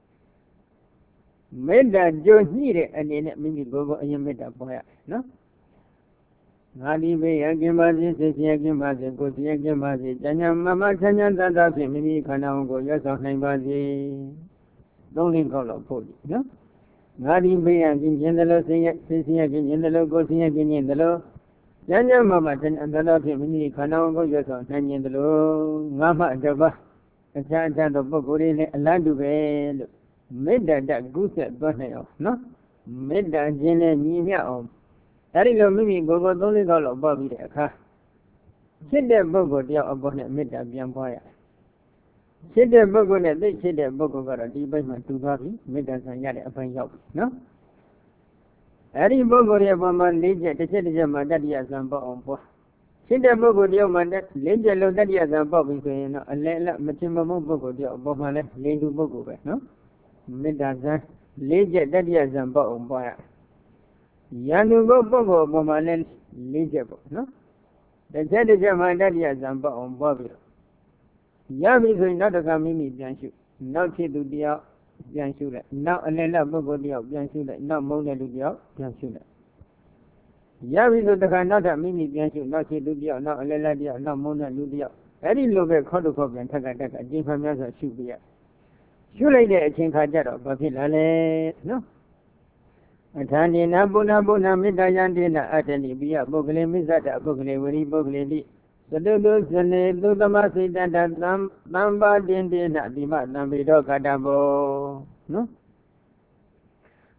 A: မေတ္တာကြိုညှိတဲ့အနေနဲ့မိမိကိုယ်ကိုအရင်မေတ္တာပွားရတယ်နော်ငါဒီဘေးရကင်းပါစေစိတ်ရကင်းပါစေကိုယ်ရကင်းပါစေဉာဏ်ဉာဏ်မမချမ်းချမ်းသာသာဖြင့်မိမိခန္ဓာဝန်ကိုရွတ်ဆောင်နိုင်ပါစေသုံးလေးခေါက်လောက်ဖို့နော်ငါဒီဘေးရကင်းခြင်းတယ်လို့စိတ်ရစိတ်ရကင်းခြင်းတယ်လို့ကိုယ်ရကင်းခြင်းတယ်လို့ဉာဏ်ဉာဏ်မမချမ်းချမ်းသာသာဖြင့်မိမိခန္ဓာဝန်ကိုရွတ်ဆောင်နိုင်ခြင်းတယ်လို့ငါမှတပါးအခြားအခြားသောပုဂ္ဂိုလ်တွေလည်းအလားတူပဲလို့မေတ္တာတကုသသွားနိုင်အောင်နော်မေတ္တာခြင်းနဲ့ညီမျှအောင်အဲဒီလိုမိမိကိုယ်ကိုသုံးလေးခေါက်လောက်ပေါ့ပြီးတဲ့အခါဖြစ်တဲ့ပုဂ္ဂိုလ်တယောက်အပေါ်နဲ့မေတ္တာပြန်ပွားရဖြစ်တဲ့ပုဂ္ဂိုလ်နဲ့သိဖြစ်တဲ့ပုဂ္ဂိုလ်ကတော့ဒီဘက်မှာတူသွားပြီမေတ္တာဆံရတဲ့အပိုင်းရောက်ပြီနော်အဲဒီပုဂ္ဂိုလ်ရဲ့ပုံမှာလေးချက်တစ်ချက်တစ်ချက်မှာတတ္တိယဇံပေါ့အောင်ပွားဖြစ်တဲ့ပုဂ္ဂိုလ်တယောက်မှာလေးချက်လုံးတတ္တိယဇံပေါ့ပြီဆိုရင်တော့အလဲအလတ်မချင်မမုန်းပုဂ္ဂိုလ်တယောက်အပေါ်မှာလည်းလေးလူပုဂ္ဂိုလ်ပဲနော်မေတ္တာဇံလေးချက်တတ္တိယဇံပေါ့အောင်ပွားရယန္တုပုဂ္ဂိုလ်အပေါ်မှာလည်းလေးချက်ပေါ့နော်တစ်ချက်တစ်ချက်မှာတတ္တိယဇံပေါ့အောင်ပွားပြီးတော့ရပြီဆိုရင်နောက်တစ်ခါမိမိပြန်ရှုနောက်ဖြစ်သူတယောက်ပြန်ရှုလိုက်နောက်အလယ်လပုဂ္ဂိုလ်တယောက်ပြန်ရှုလိုက်နောက်မုန်းတဲ့လူတယောက်ပြန်ရှုလိုက်ရပြီဆိုတစ်ခါနောက်ထပ်မိမိပြန်ရှုနောက်ဖြစ်သူတယောက်နောက်အလယ်လတယောက်နောက်မုန်းတဲ့လူတယောက်အဲ့ဒီလိုပဲခေါက်တစ်ခေါက်ပြန်ထက်ကတက်ကအကျဉ်းဖန်များစွာရှုပြရရှုလိုက်တဲ့အချိန်ခါကျတော့ဘာဖြစ်လာလဲနော်အထာဏိနာပုဏ္ဏပုဏ္ဏမေတ္တာယန္တိနာအတ္တနိပိယပုဂ္ဂလေမိစ္ဆတပုဂ္ဂလေဝရိပုဂ္ဂလေတိသတုတုဇနေသုသမစိတ္တတသံသံပါတင်တိနဒီမသံပိတောကတ္တဘောနော်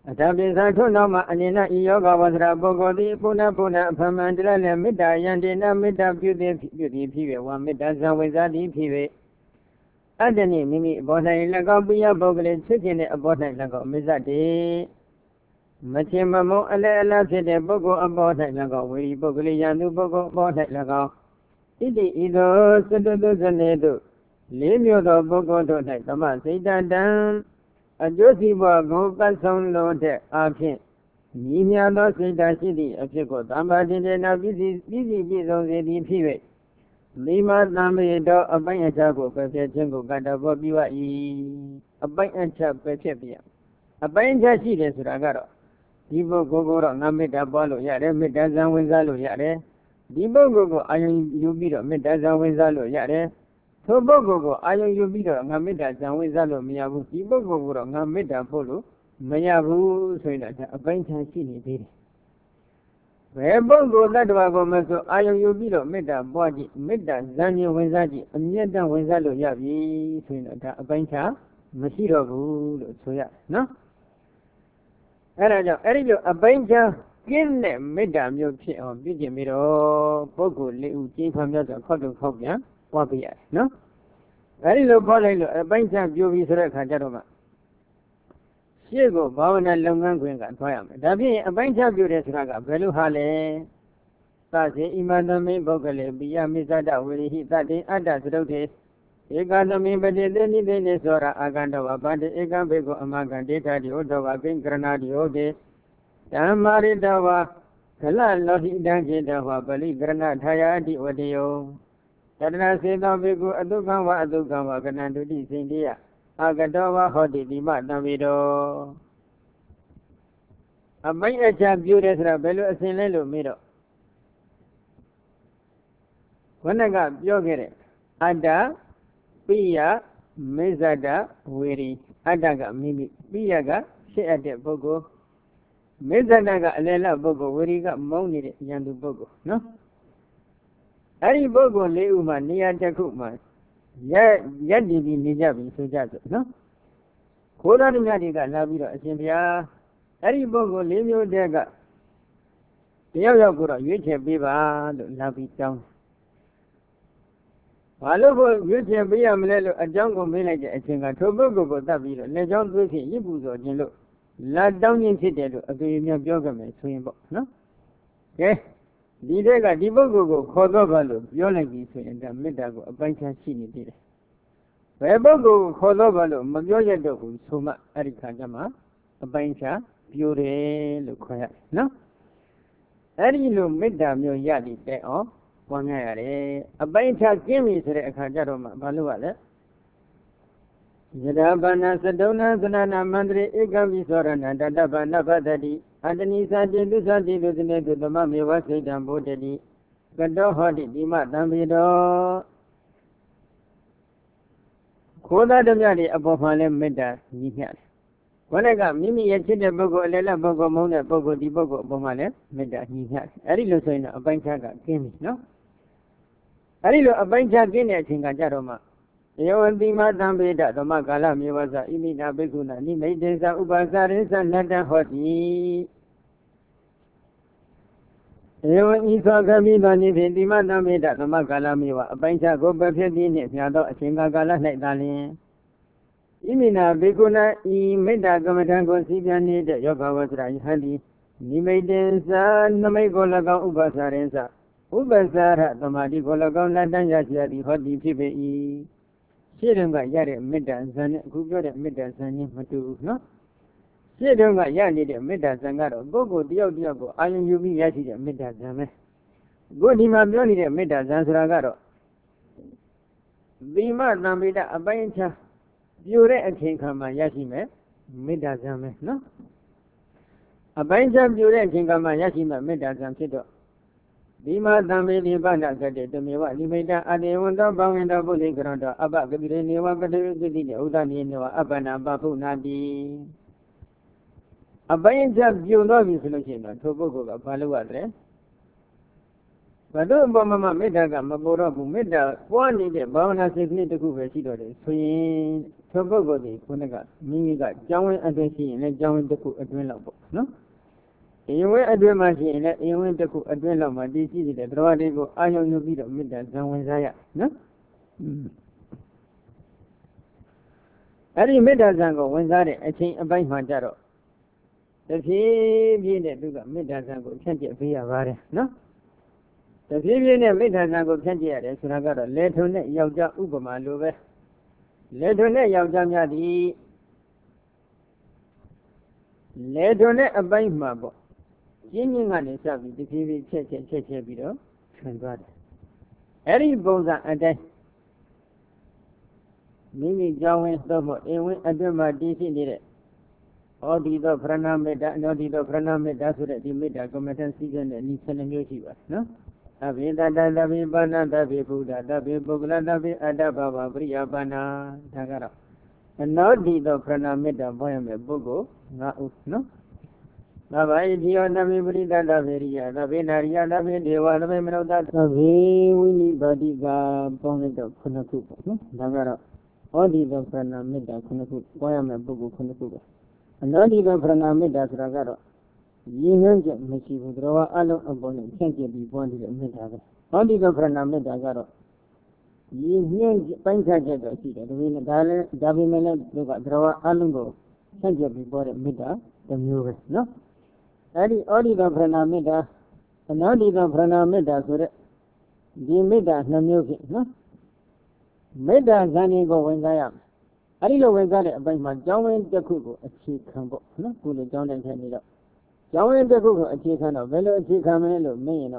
A: အထာပိသထုနောက်မှာအနေနဲ့ဤယောဂဝသရာပုဂ္ဂိုလ်သည်ပုဏ္ဏပုဏ္ဏအဖမန္တရလည်းမေတ္တာယန္တေနမေတ္တာပြုသည်ပြုသည်ဖြစ်၍ဝါမေတ္တာဇံဝိဇာတိဖြစ်၍အတ္တနိမိမိအဘော၌၎င်းပိယပုဂ္ဂလိချစ်ခြင်းတဲ့အဘော၌၎င်းမေဇတေမချင်မမုန်းအလဲအလားဖြစ်တဲ့ပုဂ္ဂိုလ်အဘော၌၎င်းဝေရီပုဂ္ဂလိယံသူပုဂ္ဂိုလ်အဘော၌၎င်းဣတိဤသို့စတုတုဇနေတုလေးမျိုးသောပုဂ္ဂိုလ်တို့၌သမစိတ်တံအကျိုးစီးပွားကိုပတ်ဆောင်လို့တဲ့အဖြစ်ညီမြသောစိတ်ဓာတ်ရှိသည့်အဖြစ်ကိုသမ္မာတိတေနပြည်စီပြည်စီပြည့်စုံစေသည်ဖြစ်၍မိမသံမေတော်အပိုင်းအခြားကိုပဲဖြစ်ခြင်းကိုကတ္တဘောပြု၏အပိုင်းအခြားပဲဖြစ်ပြအပိုင်းအခြားရှိတယ်ဆိုတာကတော့ဒီပုဂ္ဂိုလ်ကိုတော့ငါမေတ္တာပွားလို့ရတယ်မေတ္တာဇံဝင်စားလို့ရတယ်ဒီပုဂ္ဂိုလ်ကိုအာယုံယူပြီးတော့မေတ္တာဇံဝင်စားလို့ရတယ်ထိုပုဂ္ဂိုလ်ကိုအာယုံယူပြီးတော့ငါမေတ္တာဇံဝင်စားလို့မရဘူးဒီပုဂ္ဂိုလ်ကိုတော့ငါမေတ္တာဖို့လို့မရဘူးဆိုရင်တော့အပိုင်းခြားရှိနေသေးတယ်ဘယ်ပုဂ္ဂိုလ်တ attva ကိုမဆိုအာယုံယူပြီးတော့မေတ္တာပွားကြည့်မေတ္တာဇံခြင်းဝင်စားကြည့်အမြတ်တမ်းဝင်စားလို့ရပြီဆိုရင်တော့ဒါအပိုင်းခြားမရှိတော့ဘူးလို့ဆိုရနော်အဲ့ဒါကြောင့်အဲ့ဒီလိုအပိုင်းခြားကင်းတဲ့မေတ္တာမျိုးဖြစ်အောင်ပြုကျင့်ပြီးတော့ပုဂ္ဂိုလ်လေးဦးကျင့်ခံမြတ်စွာခောက်တုံခောက်ပြန်ပွားပြရတယ်နော်အဲဒီလိုပွားလိုက်လို့အပိုင်းခြားပြိုပြီးဆိုတဲ့အခါကျတော့မှရှေ့ကိုဘာဝနာလုပ်ငန်းခွင်ကသွားရမယ်ဒါဖြင့်အပိုင်းခြားပြိုတယ်ဆိုတာကဘယ်လိုဟာလဲသစေဣမတမေပုဂ္ဂလေပိယမိသတဝိရိဟိတတေအတ္တသရုတ်တေဧကသမေပတိသေနိသေနိသောရာအာကန္တဝဗန္တိဧကံဘေကောအမကံဒေထာတိဩတဝကိဉ္ကရဏတိဩတေဓမ္မာရိတဝကလလောတိတံခေတဝပလိကရဏထာယအတိဝတယောတတနာစေသောဘေကုအတုကံဝအတုကံဝကနန္တုတိစိန္တိယအာကတောဝဟောတိတိမတံဝေတောအပိုင်းအခြားပြုတယ်ဆိုတာဘယ်လိုအစဉ်လဲလို့မေးတော့ခொနကပြောခဲ့တဲ့အတ္တပိယမေဇဒဝေရီအတ္တကမိမိပိယကဖြစ်အပ်တဲ့ပုဂ္ဂိုလ်မေဇဒကအလယ်လပုဂ္ဂိုလ်ဝေရီကမုန်းနေတဲ့ယန္တုပုဂ္ဂိုလ်နော်အဲ့ဒီပုဂ္ဂိုလ်လေးဦးမှာနေရာတစ်ခုမှာရက်ရက်တည်ပြီးနေကြပြီဆိုကြစို့နော်ခိုးသားဓမြတွေကလာပြီးတော့အရှင်ဘုရားအဲ့ဒီပုဂ္ဂိုလ်လေးမျိုးတည်းကတယောက်ယောက်ကိုတော့ရွေးချယ်ပေးပါလို့လာပြီးတောင်းဘာလို့ကိုရွေးချယ်ပေးရမလဲလို့အကြောင်းကိုမေးလိုက်တဲ့အချိန်ကထိုပုဂ္ဂိုလ်ကိုတတ်ပြီးတော့လက်ချောင်းသွေးဖြင့်ရစ်ပူဇော်ခြင်းလို့လာတောင်းခြင်းဖြစ်တယ်လို့အသွင်များပြောကြမယ်ဆိုရင်ပေါ့နော်ကဲဒီတဲ့ကဒီပုဂ္ဂိုလ်ကိုခေါ်တော့ပါလို့ပြောလိုက်ပြီဆိုရင်ဒါမေတ္တာကိုအပိုင်းခြားရှိနေသေးတယ်ဘယ်ပုဂ္ဂိုလ်ကိုခေါ်တော့ပါလို့မပြောရတော့ဘူးဆိုမှအဲ့ဒီခါကျမှအပိုင်းခြားပြိုတယ်လို့ခေါ်ရတယ်နော်အဲ့ဒီလိုမေတ္တာမျိုးရပြီးတဲ့အောင်ပွားများရတယ်အပိုင်းခြားကျင်းပြီဆိုတဲ့အခါကျတော့မှဘာလို့ ရလဲယဒဘာနာသတုံနာသနနာမန္တရေဧကံပိသောရဏတတဗနဗတတိအတနိသတိသုသတိလူသနေတုသမမေဝစိတ်တံဘုဒ္ဓတိကတောဟောတိဒီမတံပေတော်ခိုးသားဓမြတွေအပေါ်မှာလဲမေတ္တာညီမျှတယ်ခொနကမိမိရဲ့ချစ်တဲ့ပုဂ္ဂိုလ်အလယ်လပုဂ္ဂိုလ်မုန်းတဲ့ပုဂ္ဂိုလ်ဒီပုဂ္ဂိုလ်အပေါ်မှာလဲမေတ္တာညီမျှတယ်အဲ့ဒီလိုဆိုရင်တော့အပိုင်းခြားကကင်းပြီနော်အဲ့ဒီလိုအပိုင်းခြားကင်းတဲ့အချိန်ကကြတော့မှယောဝတိမသံပေဒသမကာလမြေဝဇဣမိနာဘိက္ခုနာနိမိတ်တေသဥပါစာရိသနတ္တဟောတိယောဤသောကမိသောနိဖြင့်တိမသံပေဒသမကာလမြေဝအပိုင်းခြားကိုပဖြစ်သည်နှင့်မြတ်သောအချိန်ကာလ၌သာလျှင်ဣမိနာဘိက္ခုနာဤမေတ္တာကမ္မထံကိုစီပြန်နေတဲ့ယောဂဝဇ္ဇရာယဟန်တိနိမိတ်တေသနမိတ်ကို၎င်းဥပါစာရိသဥပ္ပစာရသမာဓိကို၎င်းလက်တန်းရရှိသည်ဟောတိဖြစ်ပေ၏ရှေ့တုန်းကရတဲ့မေတ္တာဇံနဲ့အခုပြောတဲ့မေတ္တာဇံချင်းမတူဘူးနော်ရှေ့တုန်းကရနေတဲ့မေတ္တာဇံကတော့ပုဂ္ဂိုလ်တယောက်တယောက်ကိုအာရုံယူပြီးရရှိတဲ့မေတ္တာဇံပဲအခုဒီမှာပြောနေတဲ့မေတ္တာဇံဆိုတာကတော့သီမသံပေဒအပိုင်းအခြားပြိုတဲ့အချိန်ခါမှာရရှိမယ်မေတ္တာဇံပဲနော်အပိုင်းအခြားပြိုတဲ့အချိန်ခါမှာရရှိမယ်မေတ္တာဇံဖြစ်တော့ဒီမှာသံမေဒီပဏကတေတမေဝနိမိတအတေဝံသောဘဝန္တောပုရိကရတောအပကတိရေနေဝပတိသတိဥဒ္ဒနိနေဝအပ္ပနာပဖုနာတိအပိုင်းအခြားပြိုတော့ပြီဆိုလို့ရှိရင်တော့ထိုပုဂ္ဂိုလ်ကဘာလုပ်ရလဲ Bado Bama Medaka Mabora Meda, one in the Bavana Secret Kuba, Swing, Tobogodi, Kunaga, Mimiga, Jawin Agency, and Jawin the Cook Adwella. No? You went a dream machine, you went to cook Adwella, my D C, the Drawadigo, I know you beat of Midda, Jawin Zaya. No? Ari Medda Zango, when that I think about my jaro. The few being the Duga Medda Zango, can't get be a vare. No? The Vivian Midanago Candia, Sunaga, Letone Yauja Ubama Lube, Letone Yaujamia di Letone a Baimabo, Jimmy and himself, the Vivi Church and Church Bido, Trangrad. Eddie Boza and then Mimi Jawin Stomo, Ewan Aduma D C did it. All the Prana Meda, no the Prana Meda, so that the Meda committed season and Nissan and Yoshiva, no? Avida Davi Bana Davi Buddha Davi Bugla Davi Adababa Bria Bana Tagara. And now the Prana Meda Boyame Bugo, no? Navai Dio Davi Brida Daviria, Davi Naria Davi Deva Davi that Davi Winnie Badiga Bonnet Kunaku, no? Tagara. All the Prana Meda Kunaku, Boyame Bugu Kunaku. And now the Prana Meda Tagara. Union Messi would draw allo abon can't be born to the Medaga. Only the Prana Medagaro. Union Pansaja, the Win Dale, Davimela, draw alungo, can't be born at Meda, the Muris, no? Adi only the Prana Meda, and only the Prana Meda, so that the Meda, no music, no? Meda Zani go when I am. I don't know when got it by my John the Kugo, a cheap combo, no? Good John and Canada. Jawin the cook, a chicken of Velo Chicamelo, Mayno.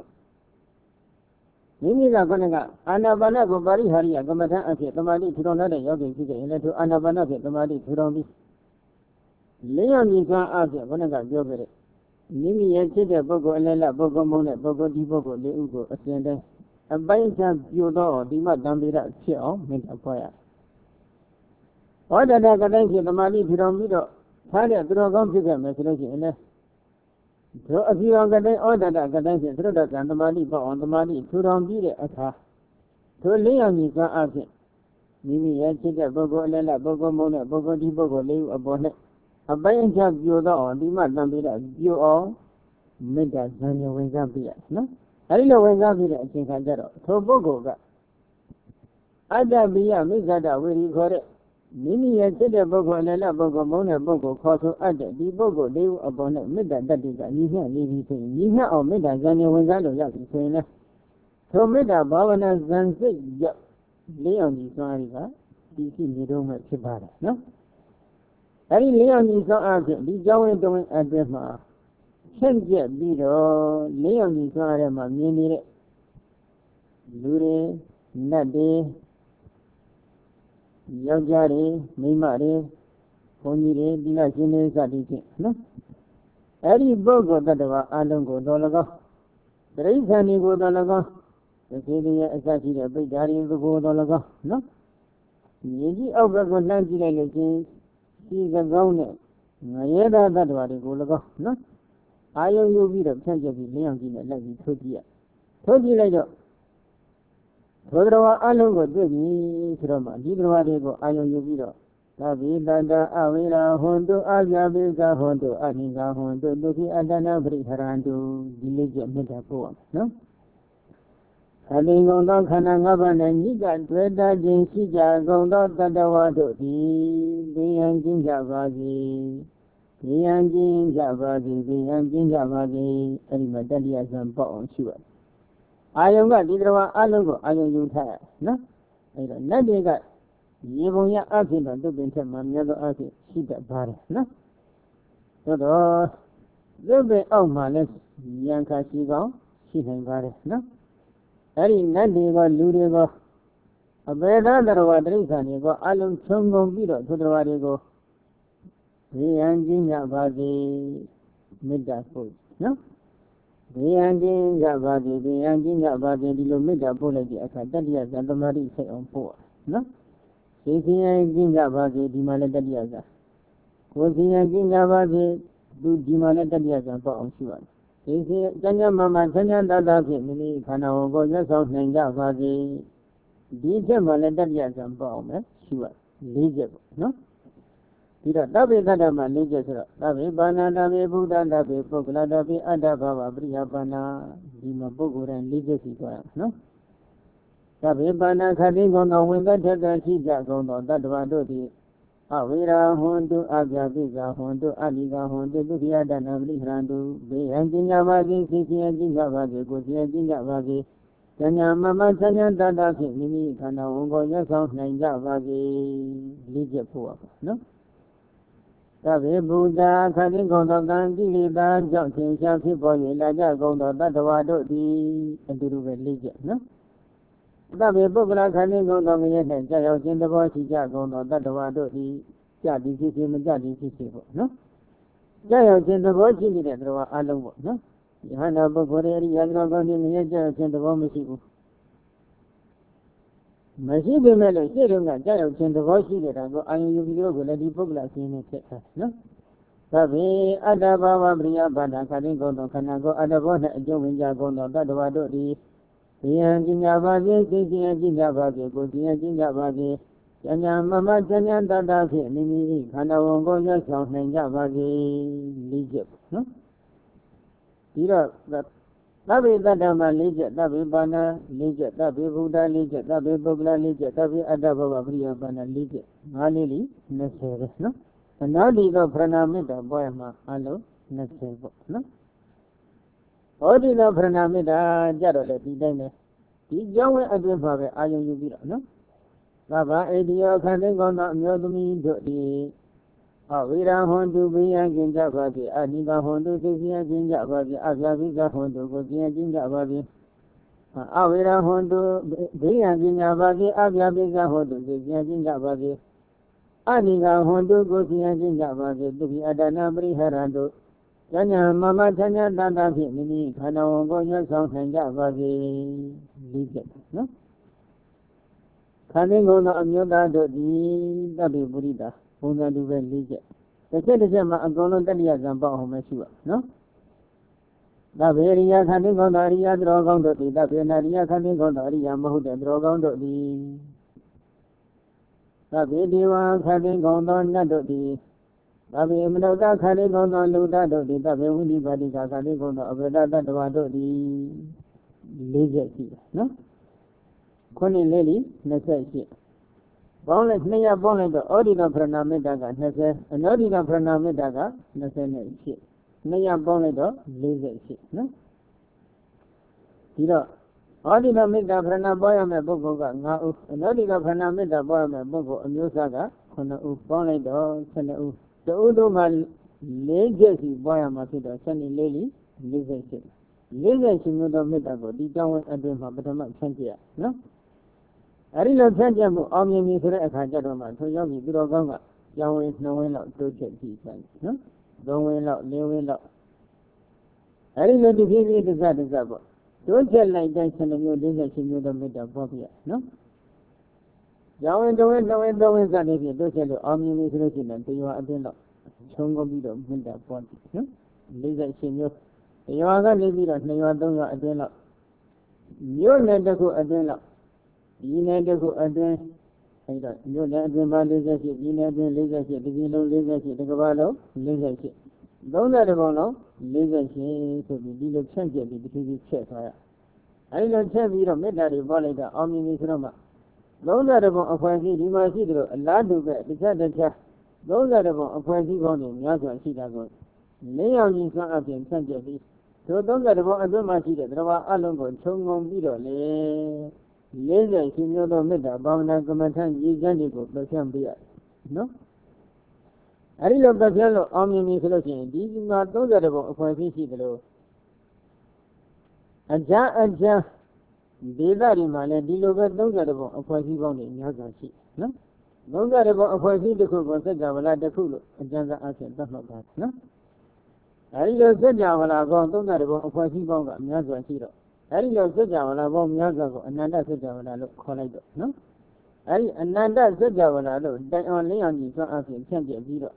A: Mimi Ganaga, Anabana go Bari Haria, Gomata, and Tomadi, Turonada, Yogi, and to Anabana, Tomadi, Turomi. Leon is one after Gonaga, Jobere. Mimi Yachida, Bogo, Lela, Bogo Mona, Bogo di Bogo, Le Ugo, Ascendant. And by chance, you know, Dima Dambira, Chio, made a fire. All the Nagadanki, the Mali, Turomido, Tanya, Drogon figure, Messi, so if you are going to order that, through that and the money on the money, two don't be it at her. To Leon is not asking. Mimi Yachida, Bogo, Lela, Bogo Mona, Bogo di Bogo, live upon it. A buying job you know, the man be that you all made that when you went up here, no? I don't know when up here, I think I got it. So Bogo got. I don't be a Mizada, where you got it. Mimi Yachida, Bogo, Lela, Bogo Mona, Bogo, Cosso, Ada, di Bogo, live upon it, mid that is a Niha, Nihi saying, Niha or mid that Zania when I don't like saying. So mid that Bavana Zanzi, Leon is sorry, you see, you don't make Chibara, no? Any Leon is not asking, the Joey doing at the Ma. Can't get Bido, Leon is not a Mamini, Lure, Nade, Yajari, Mimari, Ponire, Dila Chine Sadiki, no? Any Bogo that were Alongo Dolago. There is any go Dolago. The Kedia Asaki, the big daddy of the go Dolago, no? Yiji over the Nancy, she's a gowner. Nayeda that were the Golago, no? I owe you be the Penja Leon in the Lady Todia. Todia later. Todrawa Alongo did me from a Hidroago, I owe you be the Lavida Avila Hondo, Ayabiga Hondo, Aniga Hondo, Luki Adana Briharandu, Diligent Metapoa, no? Having on the Kanangavan and Nigan, Tweda, Jinsija, Gonda, Tadawado, the Bianjin Javazi, Bianjin Javazi, Bianjin Javazi, and Medalias and Bon, sure. I am got Hidroa Alongo, I owe you tired, no? I don't know they got. Yevoya Akin and Dubinta Mamma Aki, she got bad, no? So the little oh my let's Yanka Shigo, she ain't bad, no? Any Nandigo, Ludigo, a better than what reason you go, Alum Chungo Bido to the Wadigo, the engine Yabadi mid that food, no? The engine Yabadi, the engine Yabadi, the Lumida Bullet, Academia, and the Mari say on four, no? Sisiya Ginga Bazi, Dimana Dadiaza. Cosina Ginga Bazi, do Dimana Dadiaza, Bon Suan. ဒီစီကျမ်းကျမ်းမာမာချမ်းချမ်းသာသာဖြင့်မိမိခန္ဓာကိုယ်ကိုရွတ်ဆောင်နိုင်ကြပါစေဒီချက်မှလည်းတတိယဇံပေါ့အောင်မယ်ရှုရလေးချက်ပေါ့နော်ဒီတော့တပိတ္တမှာလေးချက်ဆိုတော့တပိပါဏတပိဘုဒ္ဓတပိပုဂ္ဂလတပိအတ္တဘာဝပရိယပါဏဒီမှာပုဂ္ဂိုလ်တိုင်းလေးချက်စီသွားရနော်တပိပါဏခတိကုံတော်ဝင်သက်ထက်ရှိကြကုန်သောတတ္တဝါတို့သည်အဝိရာဟွန်တုအပြပိကဟွန်တုအလိကဟွန်တုဒုက္ခယတနာပရိဟရံတုဘေယံကျင်ကြပါစေသိချင်းကျင်ကြပါစေကိုယ်ချင်းကျင်ကြပါစေဉာဏ်ဉာဏ်မမဆန်းဆန်းတတ်တတ်ဖြင့်မိမိခန္ဓာဝန်ကိုရွတ်ဆောင်နိုင်ကြပါစေလေးချက်ဖို့ပါနော်သဗ္ဗေဘုဒ္ဓခတိကုံသောကံကိလေသာကြောင့်သင်္ချာဖြစ်ပေါ်၍လာကြကုန်သောတတ္တဝါတို့သည်အတူတူပဲလေးချက်နော်သဗ္ဗေပုဂ္ဂလခန္ဓာကုံသောငရဲ၌ကြာရောက်ခြင်းသဘောရှိကြကုန်သောတတ္တဝါတို့သည်ကြသည်ဖြစ်ဖြစ်မကြသည်ဖြစ်ဖြစ်ပေါ့နော်ကြာရောက်ခြင်းသဘောရှိနေတဲ့တတ္တဝါအလုံးပေါ့နော်ယဟန္တာပုဂ္ဂိုလ်ရဲ့အရိယာတော်ကောင်းခြင်းငရဲကြာရောက်ခြင်းသဘောမရှိဘူးမရှိပေမဲ့လို့ရှေ့တုန်းကကြာရောက်ခြင်းသဘောရှိတဲ့တာကိုအာယုယူပြီးတော့ကိုလည်းဒီပုဂ္ဂလဆင်းနေဖြစ်တယ်နော်သဗ္ဗေအတ္တဘာဝပရိယဘာဒခန္ဓာကုံသောခန္ဓာကိုအတ္တဘော၌အကျုံးဝင်ကြကုန်သောတတ္တဝါတို့သည်ဒီယံပညာပါစေသိခြင်းပညာပါစေကိုယ်ခြင်းပညာပါစေဉာဏ်ဉာဏ်မမဉာဏ်ဉာဏ်တတဖြင့်မိမိခန္ဓာဝန်ကိုရွတ်ဆောင်နိုင်ကြပါစေလေးချက်နော်ဒီတော့သဗ္ဗေတတ္တမလေးချက်သဗ္ဗေပါဏလေးချက်သဗ္ဗေဘုဒ္ဓလေးချက်သဗ္ဗေပုဂ္ဂလလေးချက်သဗ္ဗေအတ္တဘောပရိယပါဏလေးချက်ငါးလေးလီနှစ်ဆယ်ပဲနော်အနာတိသောပရဏမေတ္တာပွားရမှာအလုံးနှစ်ဆယ်ပေါ့နော်ဟောဒီသောပရဏမေတ္တာကြတော့လေဒီတိုင်းပဲဒီကြောင်းဝဲအတွင်းမှာပဲအာယုံယူပြီးတော့နော်သဗ္ဗအေဒီယောခန္ဓာကောသောအမျိုးသမီးတို့သည်အဝိရာဟွန်တုဘိယံကျင်ကြပါစေအနိကဟွန်တုသိစီယံကျင်ကြပါစေအပြာပိကဟွန်တုကိုကျင်ကျင်ကြပါစေအဝိရာဟွန်တုဘိယံကျင်ကြပါစေအပြာပိကဟွန်တုသိစီယံကျင်ကြပါစေအနိကဟွန်တုကိုကျင်ကျင်ကြပါစေသူပိအတ္တနာပရိဟရံတုဉာဏ်ဉာဏ်မမချမ်းချမ်းတတဖြင့်မိမိခန္ဓာဝန်ကိုရွတ်ဆောင်နိုင်ကြပါစေလေးချက်နော်ခန္ဓာကိုယ်သောအမျိုးသားတို့သည်တပ္ပိပုရိတာပုံစံတူပဲလေးချက်တစ်ချက်တစ်ချက်မှာအကုန်လုံးတတိယဇံပေါ့အောင်မရှိပါနော်သဗ္ဗေရိယခန္ဓာကိုယ်သောအရိယသရောကောင်းတို့သည်သဗ္ဗေနရိယခန္ဓာကိုယ်သောအရိယမဟုတ်တဲ့သရောကောင်းတို့သည်သဗ္ဗေဒေဝခန္ဓာကိုယ်သောနတ်တို့သည်သဗ္ဗေမနုဿခန္ဓာကိုယ်သောလူသားတို့သည်သဗ္ဗေဝိနိပါတိကခန္ဓာကိုယ်သောအဘိဓတတ္တဝါတို့သည်လေးချက်ရှိတယ်နော်ခုနှစ်လေးလီနှစ်ဆက်ရှိပေါင်းလိုက်နှစ်ရပေါင်းလိုက်တော့ဩဒီနောပရဏမေတ္တာကနှစ်ဆယ်အနောဒီနောပရဏမေတ္တာကနှစ်ဆယ်နဲ့ရှိနှစ်ရပေါင်းလိုက်တော့လေးဆက်ရှိနော်ဒီတော့ဩဒီနောမေတ္တာပရဏပွားရမယ့်ပုဂ္ဂိုလ်ကငါးဦးအနောဒီနောပရဏမေတ္တာပွားရမယ့်ပုဂ္ဂိုလ်အမျိုးသားကခုနှစ်ဦးပေါင်းလိုက်တော့ဆယ်နှစ်ဦးတဦးတို့မှလေးချက်စီပွားရမှာဖြစ်တော့ဆယ်နှစ်လေးလီလေးဆက်ရှိလေးဆက်ရှိမျိုးသောမေတ္တာကိုဒီကြောင်းဝင်အတွင်းမှာပထမဆန်းကြည့်ရနော်အဲဒီလိုဖြန့်ကျက်မှုအောင်မြင်ပြီဆိုတဲ့အခါကျတော့မှထိုယောဂီသူတော်ကောင်းကကျောင်းဝင်းနှဝင်းလောက်တိုးချက်ကြည့်ဆိုင်နော်သုံးဝင်းလောက်လေးဝင်းလောက်အဲဒီလိုဒီဖြစ်ဖြစ်တစ်စတစ်စပေါ့တိုးချက်လိုက်တိုင်းဆယ်မျိုးလေးဆက်ရှိမျိုးသောမေတ္တာပွားပြရနော်ကျောင်းဝင်းတစ်ဝင်းနှစ်ဝင်းသုံးဝင်းစသည်ဖြင့်တိုးချက်လို့အောင်မြင်ပြီဆိုလို့ရှိရင်တရားအတွင်းတော့ခြုံကုန်ပြီးတော့မေတ္တာပွားပြီနော်လေးဆက်ရှိမျိုးတရားကနေပြီးတော့နှစ်ရွာသုံးရွာအတွင်းလောက်မြို့နယ်တစ်ခုအတွင်းလောက်ဒီနယ်တစ်ခုအတွင်းအဲ့တော့မြို့နယ်အတွင်းပါလေးဆက်ရှိဒီနယ်အတွင်းလေးဆက်ရှိဒီပြည်လုံးလေးဆက်ရှိဒီကမ္ဘာလုံးလေးဆက်ရှိသုံးတဲ့ဘုံလုံးလေးဆက်ရှိဆိုပြီးဒီလိုဖြန့်ကျက်ပြီးဒီလိုချက်သွားရအဲ့လိုချက်ပြီးတော့မေတ္တာတွေပေါ်လိုက်တော့အောင်မြင်ပြီဆိုတော့မှသုံးတဲ့ဘုံအဖွဲ့အစည်းဒီမှာရှိတယ်လို့အလားတူပဲတစ်ချက်တစ်ချက်သုံးတဲ့ဘုံအဖွဲ့အစည်းပေါင်းတွေများစွာရှိတာကိုလေးယောက်ကြီးစွမ်းအပြင်ဖြန့်ကျက်ပြီးတို့သုံးတဲ့ဘုံအတွင်းမှာရှိတဲ့တရားအလုံးကိုခြုံငုံပြီးတော့လေလေးဆက်ရှိမျိုးသောမေတ္တာဘာဝနာကမ္မထံရည်စမ်းတွေကိုပြဖြန့်ပေးရနော်အဲဒီလိုပြဖြန့်လို့အောင်မြင်ပြီဆိုလို့ရှိရင်ဒီမှာသုံးတဲ့ဘုံအဖွဲ့အစည်းရှိတယ်လို့အကြမ်းအကြမ်းဒေသတွေမှာလည်းဒီလိုပဲသုံးတဲ့ဘုံအဖွဲ့အစည်းပေါင်းတွေများစွာရှိနော်သုံးတဲ့ဘုံအဖွဲ့အစည်းတစ်ခုကိုစัจ java လာတစ်ခုလို့အကျဉ်းစားအဖြစ်သတ်မှတ်ပါနော်အဲဒီလိုစัจ java လာပေါင်းသုံးတဲ့ဘုံအဖွဲ့အစည်းပေါင်းကအများစွာရှိတော့အဲဒီလိုစัจ java လာပေါင်းများစွာကိုအနန္တစัจ java လာလို့ခေါ်လိုက်တော့နော်အဲဒီအနန္တစัจ java လာလို့တိုင်အောင်လင်းအောင်ကြီးစွမ်းအဖြစ်ဖြန့်ကျက်ပြီးတော့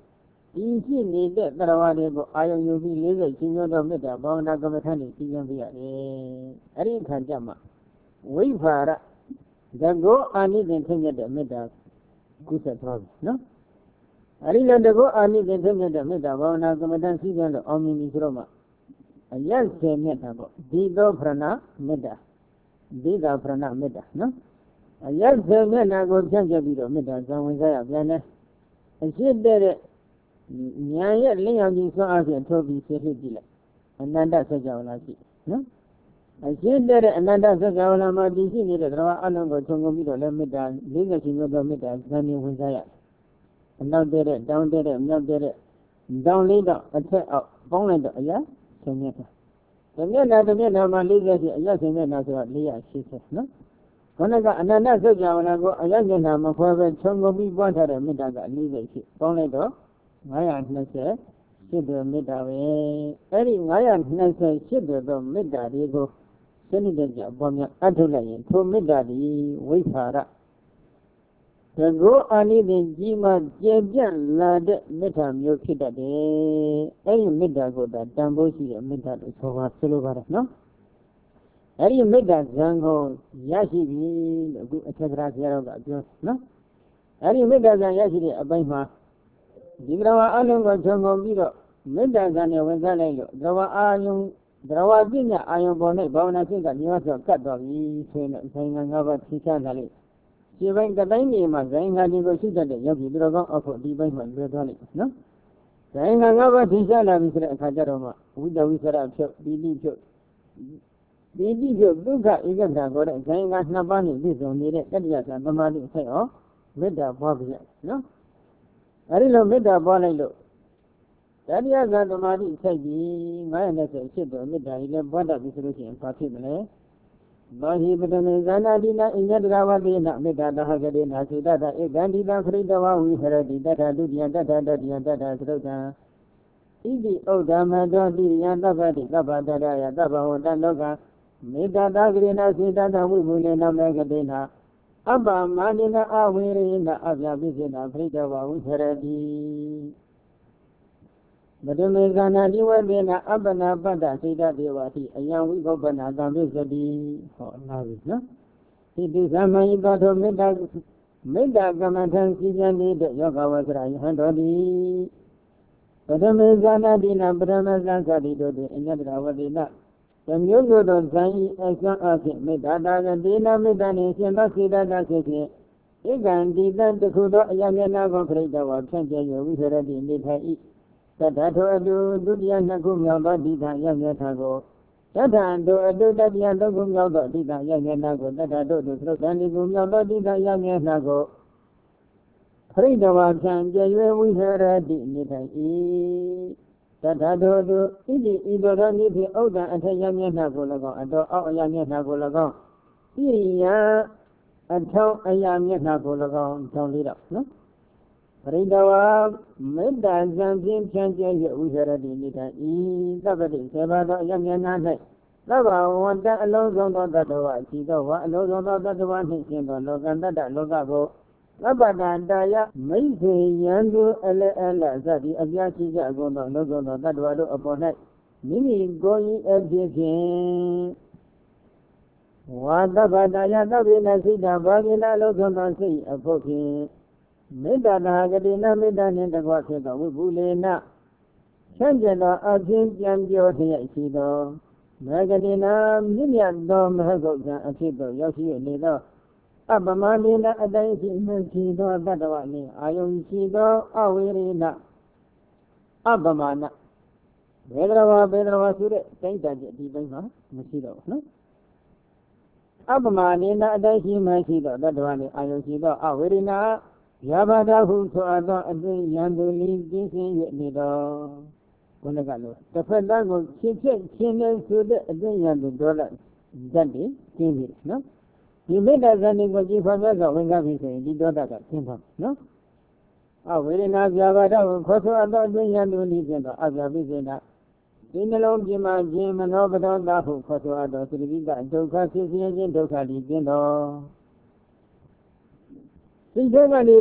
A: ဒီရှိနေတဲ့တရားဝါတွေကိုအာယုံယူပြီးလေးစိတ်ရှင်ပြောသောမေတ္တာဘာဝနာကမ္မထာနဲ့ရှင်းပြပြရတယ်အဲ့ဒီခါကျမှဝိဖာရဇဂောအာနိသင်ထင်မြတ်တဲ့မေတ္တာကုသသွားပြီနော်အဲ့ဒီလည်းတကောအာနိသင်ထင်မြတ်တဲ့မေတ္တာဘာဝနာကမ္မထာရှင်းပြလို့အောင်မြင်ပြီဆိုတော့မှအယတ်ဆယ်မြတ်တာပေါ့ဒီသောဖရဏမေတ္တာဒီသာဖရဏမေတ္တာနော်အယတ်ဆယ်မြတ်တာကိုဖြန့်ကျက်ပြီးတော့မေတ္တာဇံဝင်စားရပြန်တယ်အရှိတဲ့ဉာဏ်ရဲ့လင်းရောက်ပြီးဆွမ်းအားဖြင့်ထိုးပြီးဆေးဖြစ်ကြည့်လိုက်အနန္တဆက်ကြောလာရှိနော်အရှိတဲ့အနန္တဆက်ကြောလာမှာတည်ရှိနေတဲ့တရားအလုံးကိုခြုံငုံပြီးတော့လည်းမေတ္တာလေးငယ်ရှင်မျိုးသောမေတ္တာဇံမြင်ဝင်စားရအနောက်တဲ့တောင်းတဲ့မြောက်တဲ့တောင်းလေးတော့အထက်အောက်ပေါင်းလိုက်တော့အရာဆယ်မြတ်တာတမျက်နှာတမျက်နှာမှာလေးဆယ်ရှိအရာဆယ်မြတ်တာဆိုတော့လေးရာရှိဆယ်နော်ခொနကအနန္တဆက်ကြောလာကိုအရာမျက်နှာမခွဲပဲခြုံငုံပြီးပွားထားတဲ့မေတ္တာကအလေးပဲရှိပေါင်းလိုက်တော့ငါးရာနှစ်ဆယ်ရှစ်တဲ့မေတ္တာပဲအဲ့ဒီငါးရာနှစ်ဆယ်ရှစ်တဲ့သောမေတ္တာတွေကိုစနစ်တကျပေါ်များအထုတ်လိုက်ရင်ထိုမေတ္တာဒီဝိဖာရတကောအာနိသင်ကြီးမှကျေပြန့်လာတဲ့မေတ္တာမျိုးဖြစ်တတ်တယ်အဲ့ဒီမေတ္တာကိုတန်ဖိုးရှိတဲ့မေတ္တာလို့ဆိုပါဆိုလိုပါတယ်နော်အဲ့ဒီမေတ္တာဇံကိုရရှိပြီလို့အခုအထက်ကရာဆရာတော်ကပြောနော်အဲ့ဒီမေတ္တာဇံရရှိတဲ့အပိုင်းမှာဒီကရဝအလုံးကိုခြုံငုံပြီးတော့မေတ္တာဇာနဲ့ဝင်စားလိုက်လို့ကရဝအာယုံကရဝပညာအာယုံပေါ်၌ဘာဝနာဖြစ်ကမျိုးဆိုကတ်တော်ပြီဆိုရင်ဇိုင်ငံငါးပါးထိချလာလိုက်ဒီပိုင်းကတိုင်းနေမှာဇိုင်ငံဒီကိုရှိတတ်တဲ့ယောဂီသူတော်ကောင်းအခုဒီပိုင်းမှာလွယ်သွားလိုက်နော်ဇိုင်ငံငါးပါးထိချလာပြီဆိုတဲ့အခါကျတော့မှဝိတဝိသရဖြုတ်ပိဋိဖြုတ်ပိဋိဖြုတ်ဒုက္ခဧကဂါကိုတဲ့ဇိုင်ငံနှစ်ပါးနဲ့ပြည့်စုံနေတဲ့တတိယဆံသမာဓိဆက်အောင်မေတ္တာပွားပြရနော်အဲ့ဒီလိုမေတ္တာပွားလိုက်လို့တတိယဇာသမာဓိစိုက်ပြီးငါးရာနဲ့ဆိုရှစ်တော်မေတ္တာကြီးလည်းပွားတတ်ပြီဆိုလို့ရှိရင်ဘာဖြစ်မလဲဘာဟိပတမေဇာနာတိနာအညတရာဝတိနာမေတ္တာတဟကတိနာစေတတဧကန္တိတခရိတဝဝိဟရတိတထဒုတိယတထတတိယတထသရုတ်တံဣတိဩဒမတောတိယံတပ္ပတိတပ္ပတရယတပ္ပဝတ္တလောကမေတ္တာတဂရိနာစေတတဝိမုလေနမေကတိနာအပ္ပမာနိနာအဝိရိနာအပြပိစေနာခရိတဝဝိဟရတိမတမေကနာဒီဝေနာအပ္ပနာပတ္တစေတဒေဝတိအယံဝိပုပ္ပနာသံပိစတိဟောလာပြီနော်ဒီတိသမယိသောထောမေတ္တာမေတ္တာကမ္မထံစီပြန်နေတဲ့ယောဂဝဆရာယဟန်တော်တိပထမေဇာနာတိနာပထမဇန်သတိတို့တွင်အညတရာဝတိနာသမျိုးမျိုးသောဇန်ဤအစံအဖြင့်မေတ္တာတာကတိနာမေတ္တာနှင့်ရှင်သောစေတတာဖြစ်ဖြင့်ဧကံတိတံတခုသောအယမျက်နာကိုခရိတဝါဖြန့်ကျဲ၍ဝိဟရတိနေထိုင်၏တတ္ထထိုအတုဒုတိယနှစ်ခုမြောက်သောတိတံယမျက်နာကိုတတ္ထတို့အတုတတိယသုံးခုမြောက်သောတိတံယမျက်နာကိုတတ္ထတို့သူသုတ္တန်ဒီခုမြောက်သောတိတံယမျက်နာကိုခရိတဝါဖြန့်ကျဲ၍ဝိဟရတိနေထိုင်၏တတ္ထတို့သူဣတိဤသို့သောနိဖြင့်ဥဒ္ဒံအထယမျက်နှာကို၎င်းအတော်အောက်အယမျက်နှာကို၎င်းဣရိယအထောက်အယမျက်နှာကို၎င်းထောင်းလေးတော့နော်ပရိဒဝါမေတ္တာဇံဖြင့်ဖြန့်ကျဲ၍ဝိဟရတိနေထိုင်၏သဗ္ဗတိစေဘာသောအယမျက်နှာ၌သဗ္ဗဝတ္တအလုံးစုံသောတတ္တဝါအရှိသောဝါအလုံးစုံသောတတ္တဝါနှင့်ရှင်သောလောကတတ္တလောကကိုသဗ္ဗတန္တယမိစ္ဆေယံသူအလေအလသတိအပြာရှိကြကုန်သောလုံးစုံသောတတ္တဝါတို့အပေါ်၌မိမိကိုယ်၏အဖြစ်ဖြင့်ဝါသဗ္ဗတယသဗ္ဗေနစိတ္တဘာဂိနလုံးစုံသောစိတ်အဖို့ဖြင့်မေတ္တာတဟဂတိနမေတ္တာနှင့်တကွဖြစ်သောဝိပုလေနချမ်းကျင်သောအဖြစ်ပြန်ပြောလျက်ရှိသောမေဂတိနာမြင့်မြတ်သောမဟဂုတ်ံအဖြစ်သို့ရောက်ရှိနေသောအပ္ပမနိနာအတိုင်းရှိမရှိသောတတ္တဝနှင့်အာယုံရှိသောအဝိရိနအပ္ပမနာဘေဒရဝဘေဒရဝဆိုတဲ့တိုင်းတန်တဲ့ဒီတိုင်းမှာမရှိတော့ဘူးနော်အပ္ပမနိနာအတိုင်းရှိမရှိသောတတ္တဝနှင့်အာယုံရှိသောအဝိရိနယဘာဒဟုဆိုအပ်သောအတွင်းယံသူလီကျင်းစင်၍နေတော်ဘုန်းကလို့တစ်ဖက်သားကိုချင်းချင်းချင်းနေဆိုတဲ့အတွင်းယံသူဒေါ်လာဓာတ်တွေကျင်းပြီနော်ဒီမေတ္တာဇန်ကိုကြည်ဖွားသောဝင်ကားပြီဆိုရင်ဒီဒေါသကကျင်းသွားနော်အဝေဒနာပြာပါဒကိုခေါ်ဆိုအပ်သောအတွင်းယံသူလီဖြစ်သောအပြာပိစေနာဒီနှလုံးပြမှာခြင်းမနောပဒောတာဟုခေါ်ဆိုအပ်သောသတိပိကဒုက္ခဖြစ်ခြင်းချင်းဒုက္ခလီကျင်းတော်စိတ်ထဲကနေတော့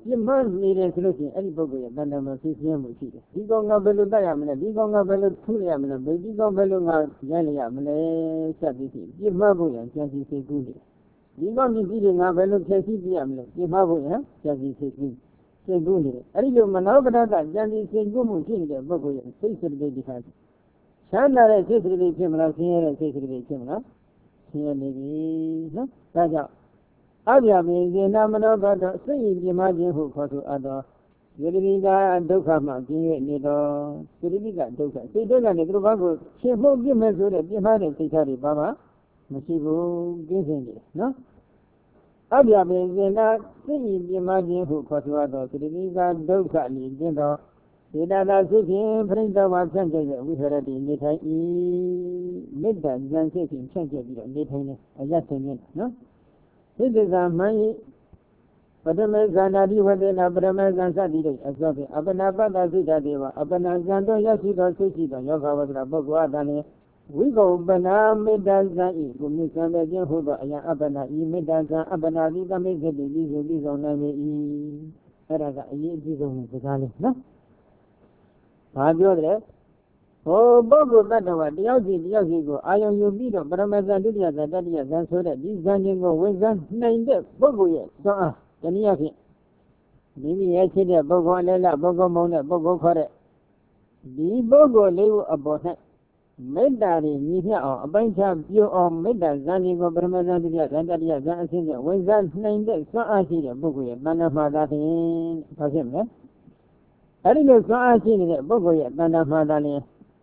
A: ပြစ်မှားနေတယ်ဆိုလို့ရှိရင်အဲ့ဒီပုဂ္ဂိုလ်ရဲ့တဏ္ဍာမှာသိစင်းမှုရှိတယ်ဒီကောင်ကဘယ်လိုတတ်ရမလဲဒီကောင်ကဘယ်လိုထူရမလဲဒီကောင်ဘယ်လိုငါရိုက်လိုက်ရမလဲစသည်ဖြင့်ပြစ်မှားဖို့ရန်ကြံစည်စိတ်ကူးတယ်ဒီကောင်မြည်ကြီးတွေငါဘယ်လိုဖြည့်ဆည်းပြရမလဲပြစ်မှားဖို့ရန်ကြံစည်စိတ်ကူးစိတ်ကူးနေတယ်အဲ့ဒီလိုမနောပဒကကြံစည်စိတ်ကူးမှုရှိနေတဲ့ပုဂ္ဂိုလ်ရဲ့စိတ်စိတ်တွေဒီခါချမ်းသာတဲ့စိတ်စိတ်တွေဖြစ်မလားဆင်းရဲတဲ့စိတ်စိတ်တွေဖြစ်မလားဆင်းရဲနေပြီနော်ဒါကြောင့်အဗျာမေဇေနမနောဘတောစိတ်ပြင်းမှခြင်းဟုခေါ်ဆိုအပ်သောယတိကဒုက္ခမှပြင်း၍နေသောယတိကဒုက္ခစိတ်ဒုက္ခနဲ့သူတို့ဘာကိုရှင်းဖို့ပြစ်မဲ့ဆိုတဲ့ပြင်းမှတဲ့စိတ်ဓာတ်တွေဘာမှမရှိဘူးကျင်းစင်နေတယ်နော်အဗျာမေဇေနစိတ်ပြင်းမှခြင်းဟုခေါ်ဆိုအပ်သောယတိကဒုက္ခလီကျင်းသောဒေတာသာစိတ်ဖြင့်ပြိဋ္ဌာဝါဖြန့်ကျက်၍ဝိဟရတိနေထိုင်၏မေတ္တာဉာဏ်စိတ်ဖြင့်ဖြန့်ကျက်ပြီးတော့နေထိုင်တယ်အယတ်ဆင်ခြင်းနော်ဣတိကမယိပထမေဇာနာတိဝတေနပရမေဇံသတိတိအစောဖြင့်အပနာပတ္တစိတ္တတေဝအပနာဇံတော်ရရှိသောစိတ်ရှိသောယောဂဝတ္တပုဂ္ဂိုလ်အတန်လေဝိကောပနာမေတ္တာဇံဤကိုမြင့်ဆံတဲ့ခြင်းဟုသောအယံအပနာဤမေတ္တာဇံအပနာတိသမိစ္ဆေတိဤဆိုပြီးဆောင်နိုင်၏အဲ့ဒါကအရေးအကြီးဆုံးစကားလေးနော်ဘာပြောတယ်ဟိုပုဂ္ဂိုလ်တ attva တယောက်စီတယောက်စီကိုအာယုံယူပြီးတော့ပရမဇ္ဇဒုတိယဇာတတိယဇာဆိုတဲ့ဒီဇာခြင်းကိုဝင်စားနိုင်တဲ့ပုဂ္ဂိုလ်ရဲ့စွမ်းအားတနည်းအားဖြင့်မိမိရဲ့ဖြစ်တဲ့ပုဂ္ဂိုလ်လည်းလားပုဂ္ဂိုလ်မုံတဲ့ပုဂ္ဂိုလ်ခေါ်တဲ့ဒီပုဂ္ဂိုလ်လေးကိုအပေါ်၌မေတ္တာတွေညီမျှအောင်အပိုင်းခြားပြုအောင်မေတ္တာဇာခြင်းကိုပရမဇ္ဇဒုတိယဇာတတိယဇာအစဉ်နဲ့ဝင်စားနိုင်တဲ့စွမ်းအားရှိတဲ့ပုဂ္ဂိုလ်ရဲ့တဏ္ဍာမှာသာဖြင့်ဘာဖြစ်မလဲအဲ့ဒီလိုစွမ်းအားရှိနေတဲ့ပုဂ္ဂိုလ်ရဲ့တဏ္ဍာမှာသာလျှင်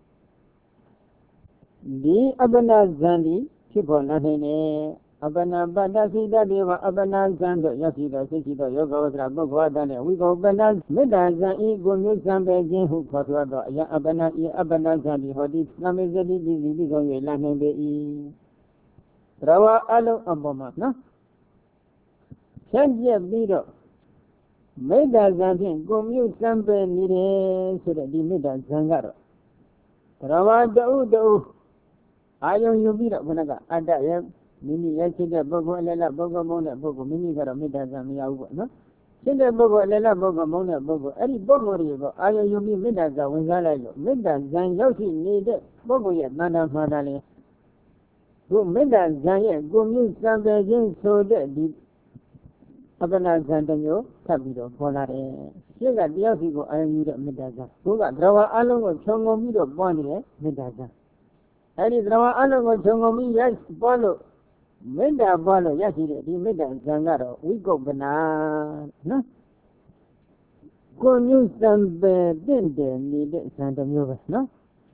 A: ဒီအပနာဇံဒီဖြစ်ပေါ်လာနိုင်တယ်အပနာပတ္တစိတ္တတေဝအပနာဇံတို့ရရှိသောစိတ်ရှိသောယောဂဝတ္တပုဂ္ဂိုလ်အတန်နဲ့ဝိကောပနာမေတ္တာဇံဤကိုမျိုးဇံပဲခြင်းဟုခေါ်ဆိုသောအယံအပနာဤအပနာဇံဒီဟောတိသမေဇတိတိတိကောင်း၍လာနိုင်ပေ၏ရဝအလုံးအပေါ်မှာနော်ဖြန့်ကျက်ပြီးတော့မေတ္တာဇံဖြင့်ကိုမျိုးဇံပဲနေတယ်ဆိုတဲ့ဒီမေတ္တာဇံကတော့ရဝတူတူအာယုံယူပြီးတော့ခဏကအတ္တရဲ့မိမိရဲ့ရှိတဲ့ပုဂ္ဂိုလ်အလလပုဂ္ဂိုလ်မုန်းတဲ့ပုဂ္ဂိုလ်မိမိကတော့မေတ္တာဇံမရဘူးပေါ့နော်ရှိတဲ့ပုဂ္ဂိုလ်အလလပုဂ္ဂိုလ်မုန်းတဲ့ပုဂ္ဂိုလ်အဲ့ဒီပုဂ္ဂိုလ်တွေကိုအာယုံယူပြီးမေတ္တာဇံဝင်စားလိုက်လို့မေတ္တာဇံရောက်ရှိနေတဲ့ပုဂ္ဂိုလ်ရဲ့တဏ္ဍာမှာတာလေကိုမေတ္တာဇံရဲ့ကိုမျိုးစံပေခြင်းဆိုတဲ့ဒီအပနာဇံတစ်မျိုးထပ်ပြီးတော့ပေါ်လာတယ်ရှင်းကတယောက်စီကိုအာယုံယူတဲ့မေတ္တာဇံကိုကသရဝအလုံးကိုခြုံငုံပြီးတော့ပွားနေတဲ့မေတ္တာဇံအဲ့ဒီသရဝအလုံးကိုခြုံငုံပြီးရပွားလို့မေတ္တာပွားလို့ရရှိတဲ့ဒီမေတ္တာဇံကတော့ဝိကုပ္ပနာနော်ကိုမျိုးစံပေတင့်တယ်နေတဲ့ဇံတစ်မျိုးပဲနော်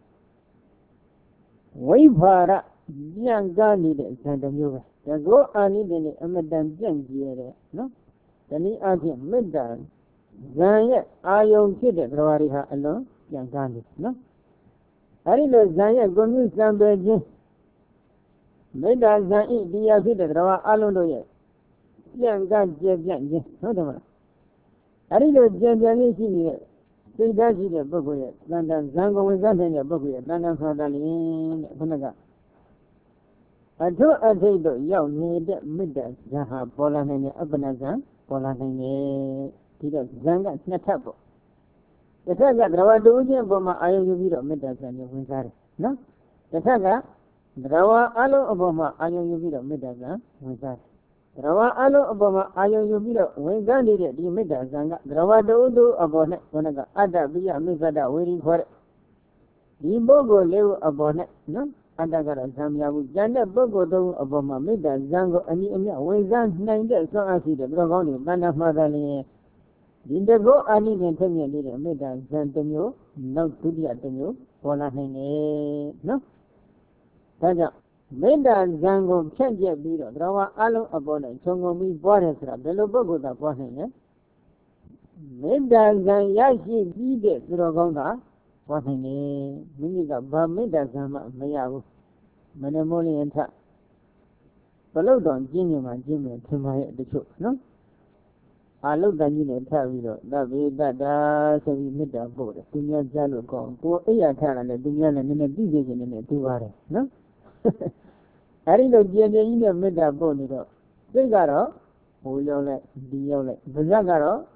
A: ဝိဖာရပြန်ကားနေတဲ့ဇံတစ်မျိုးပဲဒါကိုအာနိသင်နဲ့အမတန်ပြန့်ကျဲတယ်နော်ဒီနည်းအားဖြင့်မေတ္တာဇံရဲ့အာယုံဖြစ်တဲ့သရဝတွေဟာအလွန်ပြန်ကားနေနော်အဲဒီလိုဇံရဲ့ကိုမျိုးစံပေခြင်းမေတ္တာဇံဤတရားဖြစ်တဲ့သရဝအလုံးတို့ရဲ့ပြန်ကားကျဲပြန့်ခြင်းဟုတ်တယ်မလားအဲဒီလိုကျဲပြန့်ခြင်းရှိနေတဲ့စိတ်ဓာတ်ရှိတဲ့ပုဂ္ဂိုလ်ရဲ့တဏ္ဍာဇံကိုဝင်စားနိုင်တဲ့ပုဂ္ဂိုလ်ရဲ့တဏ္ဍာမှာတန်လျင်တဲ့ခုနကအထုအထိတ်တို့ရောက်နေတဲ့မေတ္တာဇံဟာပေါ်လာနိုင်တဲ့အပ္ပနာဇံပေါ်လာနိုင်တယ်ဒီတော့ဇံကနှစ်ထပ်ပေါ့တစ်ထက်ကသရဝတူချင်းပုံမှာအာယုံယူပြီးတော့မေတ္တာဇံကိုဝင်စားတယ်နော်တစ်ထက်ကသရဝအလုံးအပေါ်မှာအာယုံယူပြီးတော့မေတ္တာဇံဝင်စားတယ်သရဝအလုံးအပေါ်မှာအာယုံယူပြီးတော့ဝင်စားနေတဲ့ဒီမေတ္တာဇံကသရဝတူတူအပေါ်နဲ့ခုနကအတ္တပိယမိစ္ဆဒဝေရီခေါ်တဲ့ဒီပုဂ္ဂိုလ်လေးကိုအပေါ်နဲ့နော်အတ္တကတော့ဇံမရဘူးကျန်တဲ့ပုဂ္ဂိုလ်သုံးအပေါ်မှာမေတ္တာဇံကိုအနည်းအမြတ်ဝင်စားနိုင်တဲ့စွမ်းအားရှိတဲ့ဘုရားကောင်းတွေတဏ္ဍာမှားတယ်လေဒီတကောအာနိသင်ထက်မြက်နေတဲ့မေတ္တာဇံတစ်မျိုးနောက်ဒုတိယတစ်မျိုးပေါ်လာနိုင်တယ်နော်ဒါကြောင့်မေတ္တာဇံကိုဖြန့်ကျက်ပြီးတော့သရဝအလုံးအပေါ်နဲ့ခြုံငုံပြီးပွားတယ်ဆိုတာဘယ်လိုပုဂ္ဂိုလ်သာပွားနိုင်လဲမေတ္တာဇံရရှိပြီးတဲ့သူတော်ကောင်းသာပွားနိုင်တယ်မိမိကဗာမေတ္တာဇံမှမရဘူးမနမိုးလျင်ထဘလို့တော့ကျင်းနေမှကျင်းမယ်ထင်ပါရဲ့တချို့နော်အာလုတ်တန်ကြီးနဲ့ထပ်ပြီးတော့သဗ္ဗေတ္တာဆိုပြီးမေတ္တာပို့တယ်သူများကြားလို့ကောင်းကိုအိယာထတာလည်းသူများလည်းနည်းနည်းသိစေချင်နေတူပါတယ်နော်အဲဒီလိုကြည်ကြည်ကြီးနဲ့မေတ္တာပို့နေတော့စိတ်ကတော့ဟိုရောက်လိုက်ဒီရောက်လိုက်ဗဇက်ကတော့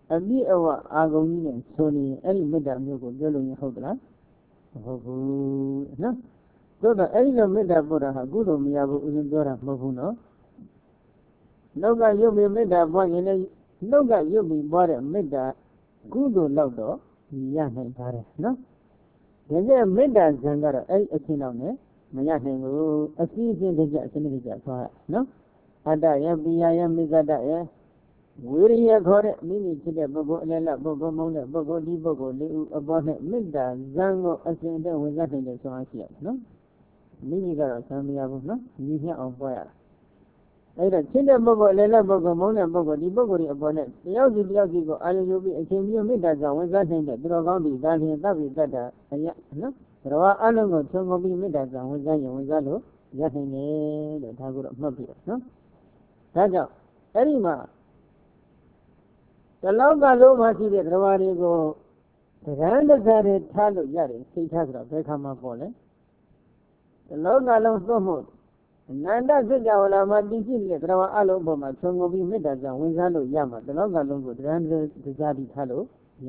A: အပြည့်အဝအာဂုံကြီးနဲ့ဆိုနေအဲ့ဒီမေတ္တာမျိုးကိုပြောလို့ရဟုတ်သလားမဟုတ်ဘူးနော်သို့တော့အဲ့ဒီလိုမေတ္တာပို့တာဟာကုသိုလ်မရဘူးဦးဇင်းပြောတာမဟုတ်ဘူးနော်နှုတ်ကရုပ်ပြီးမေတ္တာပွားရင်လည်းနှုတ်ကရုပ်ပြီးပွားတဲ့မေတ္တာကုသိုလ်လောက်တော့ရနိုင်ပါတယ်နော်ဒါကြမေတ္တာဇံကတော့အဲ့ဒီအချင်းလောက်နဲ့မရနိုင်ဘူးအစီအစဉ်တကြအစနစ်တကျသွားနော်အတ္တယပိယယမိဂတယဝိရိယခေါ်တဲ့မိမိဖြစ်တဲ့ပုဂ္ဂိုလ်အလလပုဂ္ဂိုလ်မုန်းတဲ့ပုဂ္ဂိုလ်ဒီပုဂ္ဂိုလ်လေးဦးအပေါ်နဲ့မေတ္တာဇံကိုအစဉ်တည်းဝင်စားနိုင်တဲ့ဆွမ်းအားရှိရတယ်နော်မိမိကတော့ဇံမရဘူးနော်ညီမျှအောင်ပွားရတာအဲ့ဒါဖြစ်တဲ့ပုဂ္ဂိုလ်အလလပုဂ္ဂိုလ်မုန်းတဲ့ပုဂ္ဂိုလ်ဒီပုဂ္ဂိုလ်ဒီအပေါ်နဲ့တယောက်စီတယောက်စီကိုအာရုံယူပြီးအချိန်ပြည့်မေတ္တာဇံဝင်စားနိုင်တဲ့သူတော်ကောင်းဒီဒါလျင်တပ်ပြီးတတ်တာအရာနော်တော်အလုံးကိုခြုံငုံပြီးမေတ္တာဇံဝင်စားရင်ဝင်စားလို့ရနိုင်တယ်လို့ဒါကိုတော့မှတ်ပြီးတော့နော်ဒါကြောင့်အဲ့ဒီမှာတလောကလုံးမှာရှိတဲ့တရားတွေကိုတရားနဲ့စားတဲ့ထားလို့ရတယ်စိတ်ထားဆိုတော့ဘယ်ခါမှပေါ်လဲတလောကလုံးသွတ်မှုအနန္တစัจ java လာမှာတည်ရှိနေတဲ့တရားအလုံးပေါ်မှာခြုံငုံပြီးမေတ္တာဇံဝင်စားလို့ရမှာတလောကလုံးကိုတရားနဲ့စားပြီးထားလို့ရ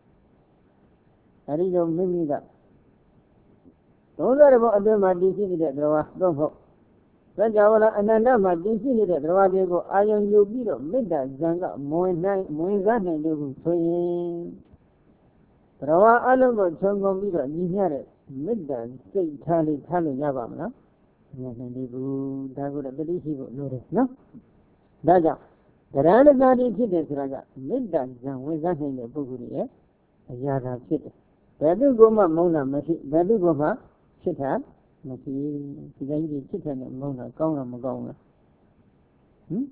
A: အဲဒီတော့မိမိကသုံးဆယ်ဘုံအတွင်းမှာတည်ရှိနေတဲ့တရားသုံးဖို့စัจ java လာအနန္တမှာတည်ရှိနေတဲ့တရားတွေကိုအာယုံယူပြီးတော့မေတ္တာဇံကမဝင်နိုင်ဝင်စားနိုင်လို့ဆိုရင်တရားအလုံးကိုခြုံငုံပြီးတော့ညီမျှတဲ့မေတ္တာစိတ်ထားလေးထားလို့ရပါမလားမနိုင်ဘူးဒါကိုတော့တတိရှိဖို့လိုတယ်နော်ဒါကြောင့်တရားနဲ့သာတိဖြစ်တယ်ဆိုတာကမေတ္တာဇံဝင်စားနိုင်တဲ့ပုဂ္ဂိုလ်ရဲ့အရာသာဖြစ်တယ်ဘယ်သူကမှမုန်းတာမရှိဘယ်သူကမှဖြစ်တာမရှိဒီကကြီးဖြစ်တယ်နဲ့မုန်းတာကောင်းလားမကောင်းလားဟင်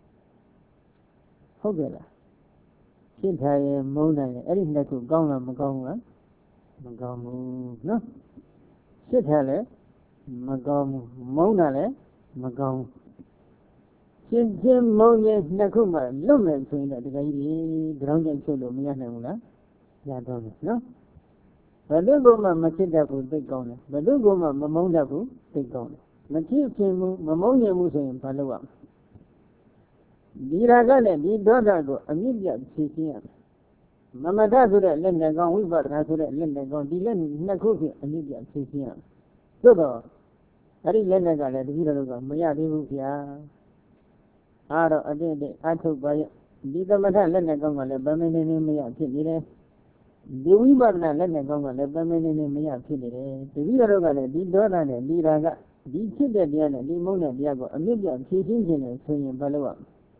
A: ဟုတ်ကဲ့လားဖြစ်တယ်ရင်မုန်းတယ်အဲ့ဒီနှစ်ခုကောင်းလားမကောင်းလားမကောင်းဘူးနော်ဖြစ်တယ်လေမကောင်းဘူးမုန်းတာလည်းမကောင်းရှင်းရှင်းမုန်းရင်နှစ်ခုမှလွတ်မယ်ဆိုရင်တော့ဒီကကြီးဒီကြောင်းကျချုပ်လို့မရနိုင်ဘူးလားရတော့မယ်နော်ဘယ်သူကမှမဖြစ်တတ်ဘူးသိကောင်းတယ်ဘယ်သူကမှမမုန်းတတ်ဘူးသိကောင်းတယ်မဖြစ်ခြင်းဘူးမမုန်းခြင်းဘူးဆိုရင်ဘာလုပ်ရမလဲဒီရာကနဲ့ဒီဒေါသကိုအမြင့်ပြဖြည့်ရှင်းရမယ်မမတဆိုတဲ့လက်နဲ့ကောင်းဝိပဿနာဆိုတဲ့လက်နဲ့ကောင်းဒီလက်နှစ်ခုဖြင့်အမြင့်ပြဖြည့်ရှင်းရမယ်သို့တော့အဲ့ဒီလက်နဲ့ကလည်းတတိယလောကမရသေးဘူးဗျာအားတော့အတင်းတင်းအထုတ်ပါရဲ့ဒီသမထလက်နဲ့ကောင်းကလည်းဗမင်းနေနေမရဖြစ်နေတယ်ဒီဝိပဿနာလက်နဲ့ကောင်းကလည်းဗမင်းနေနေမရဖြစ်နေတယ်တတိယလောကလည်းဒီဒေါသနဲ့ဒီရာကဒီဖြစ်တဲ့တရားနဲ့ဒီမုန်းတဲ့တရားကိုအမြင့်ပြဖြည့်ရှင်းခြင်းနဲ့ဆိုရင်ဘာလို့ရ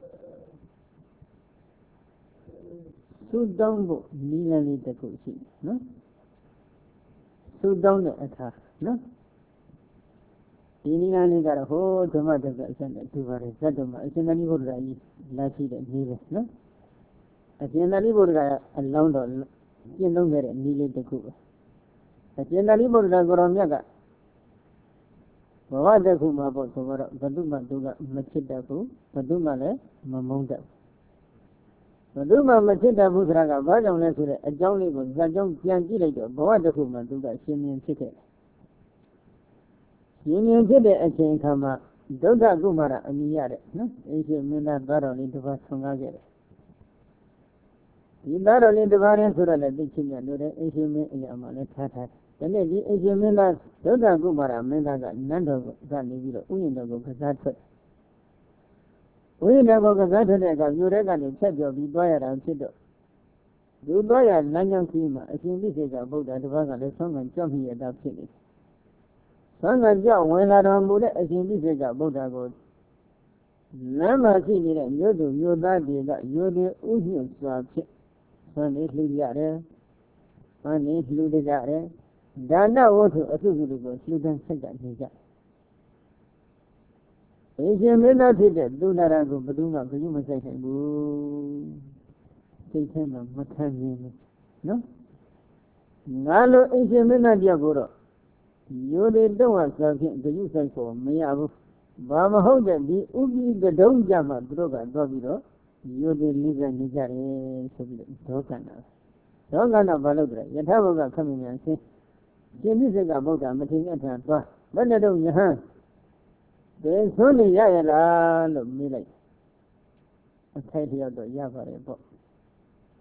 A: သုတောင်းဖို့နီလန်းလေးတစ်ခုရှိနော်သုတောင်းတဲ့အခါနော်ဒီနီလန်းလေးကတော့ဟိုဓမ္မတက္ကအစနဲ့သူပါတယ်ဇတ်တော်မှာအရှင်သာရိပုတ္တရာကြီးလာရှိတဲ့နေပဲနော်အရှင်သာရိပုတ္တရာအလောင်းတော်ကျင့်သုံးခဲ့တဲ့နီလေးတစ်ခုပဲအရှင်သာရိပုတ္တရာကိုရောမြတ်ကဘဝတစ်ခုမှာပေါ့ဆိုတော့ဘယ်သူမှသူကမချစ်တတ်ဘူးဘယ်သူမှလည်းမမုန်းတတ်ဘူးဘယ်သူမှမချစ်တတ်ဘူးဆိုတာကဘာကြောင့်လဲဆိုတဲ့အကြောင်းလေးကိုဇာကြောင့်ပြန်ကြည့်လိုက်တော့ဘဝတစ်ခုမှာသူကရှင်မြင်ဖြစ်ခဲ့တယ်ရှင်မြင်ဖြစ်တဲ့အချိန်အခါမှာဒုက္ခကုမာရအမိရတဲ့နော်အရှင်မင်းသားသားတော်လေးတစ်ပါးဆွမ်းကားခဲ့တယ်ဒီသားတော်လေးတစ်ပါးနဲ့ဆိုတော့လည်းသိချင်းမြတ်လို့တဲ့အရှင်မင်းအရာမှာလည်းထားထားတယ်ဒီနေ့ဒီအရှင်မင်းသားဒုက္ခကုမာရမင်းသားကနန်းတော်ကနေပြီးတော့ဥယျာဉ်တော်ကိုကစားထွက်ဝိညာဉ်ကိုကစားထွက်တဲ့အခါမြို့ထဲကနေဖြတ်ကျော်ပြီးသွားရတာဖြစ်တော့သူသွားရလမ်းကြောင်းကြီးမှာအရှင်သိစေကဗုဒ္ဓတစ်ပါးကလည်းဆုံးခံကြောက်မိရတာဖြစ်နေတယ်။ဆုံးခံကြောက်ဝင်လာတော်မူတဲ့အရှင်သိစေကဗုဒ္ဓကိုလမ်းမှာရှိနေတဲ့မြို့သူမြို့သားတွေကရိုးရိုးဥညွတ်စွာဖြင့်ဆွမ်းနေလှူကြတယ်။ဆွမ်းနေလှူကြတယ်။ဒါနဝတ္ထုအစုစုတွေကိုလှူဒန်းဆက်ကြနေကြ။အရှင်မင်းသားဖြစ်တဲ့သူနာရကိုဘယ်သူမှဂရုမစိုက်နိုင်ဘူးစိတ်ထဲမှာမခံနိုင်ဘူးနော်ငါလိုအရှင်မင်းသားပြောက်ကိုတော့ရိုးသေးတော့ဆာဖြင့်ဂရုစိုက်ဖို့မရဘူးဘာမဟုတ်တဲ့ဒီဥပိကဒုံကြမှာသူတို့ကတော့ပြီးတော့ရိုးသေးလေးစားနေကြတယ်ဆိုပြီးတော့ဒေါကနာဒေါကနာဘာလို့လဲယထာဘုရားခမင်းများဆင်းရှင်ပြည့်စကဗုဒ္ဓမထေရထံသွားဘယ်နဲ့တော့ယဟန်ဘယ်ဆုံးနေရရလားလို့မေးလိုက်အထိုက်တယောက်တော့ရပါတယ်ပေါ့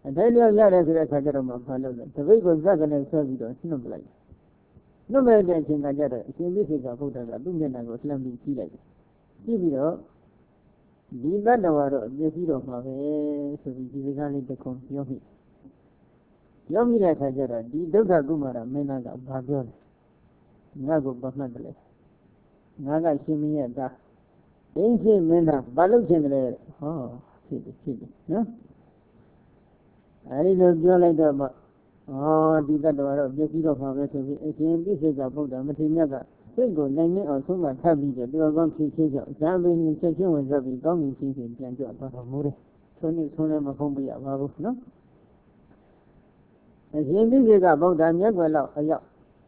A: အထိုက်လျောက်ရတယ်ဆိုတဲ့အခါကျတော့မှဘာလို့လဲတပိတ်ကိုဇက်ကနေဆွဲပြီးတော့နှုတ်ပလိုက်နှုတ်မဲ့တဲ့အချိန်ကကြတော့အရှင်ပြည့်စုံကဘုရားကသူ့မျက်နှာကိုလှမ်းပြီးကြည့်လိုက်တယ်ကြည့်ပြီးတော့ဒီတတ္တဝါတော့ပြည့်စည်တော့မှာပဲဆိုပြီးဒီစကားလေးတစ်ခုပြောမိပြောမိတဲ့အခါကျတော့ဒီဒုက္ခကုမာရမင်းသားကဘာပြောလဲငါ့ကိုဘာမှတ်တယ်လဲငါကရှင်မင်းရဲ့သားဒိဋ္ဌိမင်းသားဘာလို့ရှင်တယ်လဲဟောဖြစ်တယ်ဖြစ်တယ်နော်အဲဒီလိုပြောလိုက်တော့မှဩဒီတတ္တဝါတော့ပြည့်စည်တော့မှာပဲဆိုပြီးအရှင်ပြည့်စုံကဘုရားမထေရမြတ်ကစိတ်ကိုနိုင်နေအောင်ဆုံးမထပ်ပြီးတော့တော်ကောင်းဖြည့်ချင်းကြောင့်ဇာပင်ကြီးချက်ချင်းဝင်ဆက်ပြီးကောင်းမြင်ချင်းချင်းပြန်ကြွသွားတော်မူတယ်ဆိုနေဆုံးလည်းမဖုံးပြရပါဘူးနော်အရှင်ပြည့်စုံကဘုရားမြတ်ကွယ်လောက်အရောက်